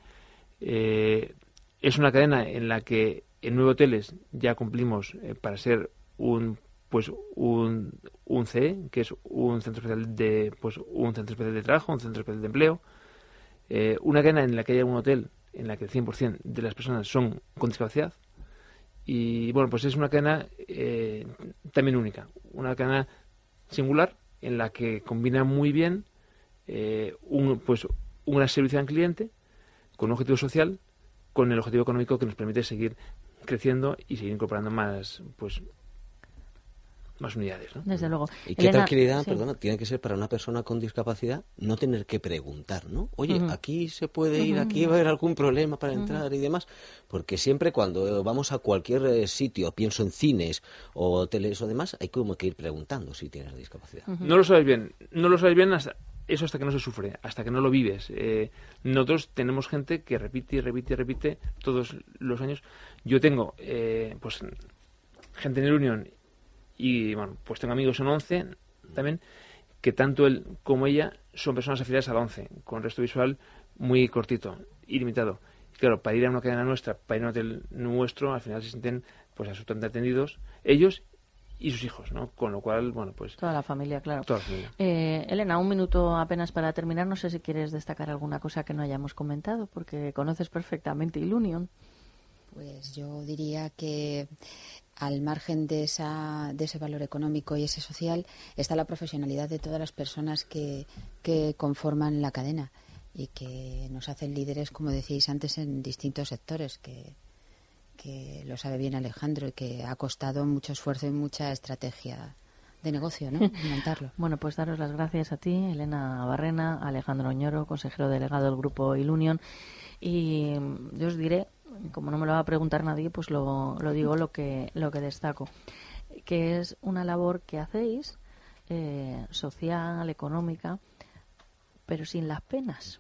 Es una cadena en la que en 9 hoteles ya cumplimos para ser un CE, que es un centro especial de trabajo, un centro especial de empleo, una cadena en la que hay un hotel en la que el 100% de las personas son con discapacidad, y bueno, pues es una cadena también única, una cadena singular en la que combina muy bien un gran servicio al cliente con un objetivo social, con el objetivo económico que nos permite seguir creciendo y seguir incorporando más unidades, ¿no? Desde luego. Y qué tranquilidad, perdona, tiene que ser para una persona con discapacidad no tener que preguntar, ¿no? Oye, aquí se puede ir, aquí va a haber algún problema para entrar y demás, porque siempre cuando vamos a cualquier sitio, pienso en cines o hoteles o demás, hay como que ir preguntando si tienes discapacidad. No lo sabes bien hasta que no se sufre, hasta que no lo vives. Nosotros tenemos gente que repite y repite y repite todos los años. Yo tengo gente en el Unión. Y bueno, pues tengo amigos en 11 también, que tanto él como ella son personas afiliadas a la 11, con resto visual muy cortito, ilimitado. Y claro, para ir a una cadena nuestra, para ir a un hotel nuestro, al final se sienten pues absolutamente atendidos, ellos y sus hijos, ¿no? Con lo cual, bueno, pues... Toda la familia, claro. Toda la familia. Elena, un minuto apenas para terminar. No sé si quieres destacar alguna cosa que no hayamos comentado, porque conoces perfectamente Ilunion. Pues yo diría que al margen de ese valor económico y ese social está la profesionalidad de todas las personas que conforman la cadena y que nos hacen líderes, como decíais antes, en distintos sectores, que lo sabe bien Alejandro y que ha costado mucho esfuerzo y mucha estrategia de negocio, ¿no? Montarlo. Bueno, pues daros las gracias a ti, Elena Barrena, Alejandro Oñoro, consejero delegado del Grupo Ilunion, y yo os diré, como no me lo va a preguntar nadie, pues lo digo lo que destaco, que es una labor que hacéis social, económica, pero sin las penas.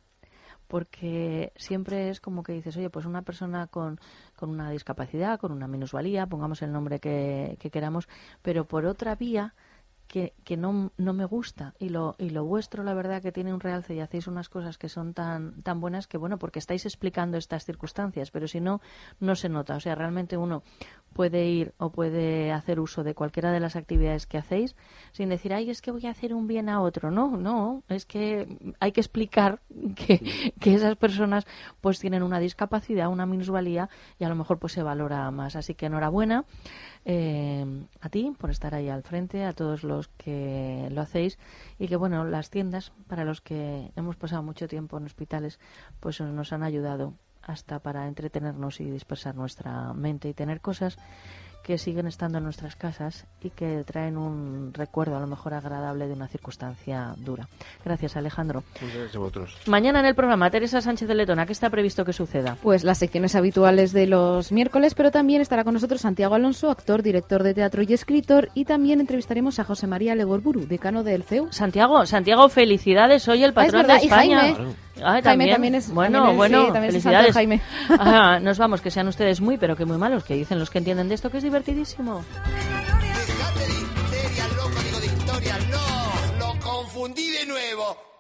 Porque siempre es como que dices, oye, pues una persona con una discapacidad, con una minusvalía, pongamos el nombre que queramos, pero por otra vía que no me gusta, y lo vuestro, la verdad, que tiene un realce y hacéis unas cosas que son tan buenas que, bueno, porque estáis explicando estas circunstancias, pero si no se nota. O sea, realmente uno puede ir o puede hacer uso de cualquiera de las actividades que hacéis sin decir, ay, es que voy a hacer un bien a otro. No, es que hay que explicar que esas personas pues tienen una discapacidad, una minusvalía, y a lo mejor pues se valora más. Así que enhorabuena a ti por estar ahí al frente, a todos los que lo hacéis, y que bueno, las tiendas, para los que hemos pasado mucho tiempo en hospitales, pues nos han ayudado hasta para entretenernos y dispersar nuestra mente y tener cosas que siguen estando en nuestras casas y que traen un recuerdo a lo mejor agradable de una circunstancia dura. Gracias, Alejandro. Muchas gracias a vosotros. Mañana en el programa, Teresa Sánchez de Letona, ¿qué está previsto que suceda? Pues las secciones habituales de los miércoles, pero también estará con nosotros Santiago Alonso, actor, director de teatro y escritor, y también entrevistaremos a José María Legorburu, decano del CEU. Santiago, felicidades, hoy el patrón de España. Y Jaime, ¿también? también es bueno, sí, felicidades. Es Jaime. Nos vamos, que sean ustedes muy, pero que muy malos, que dicen los que entienden de esto que es divertidísimo. Lo confundí de nuevo.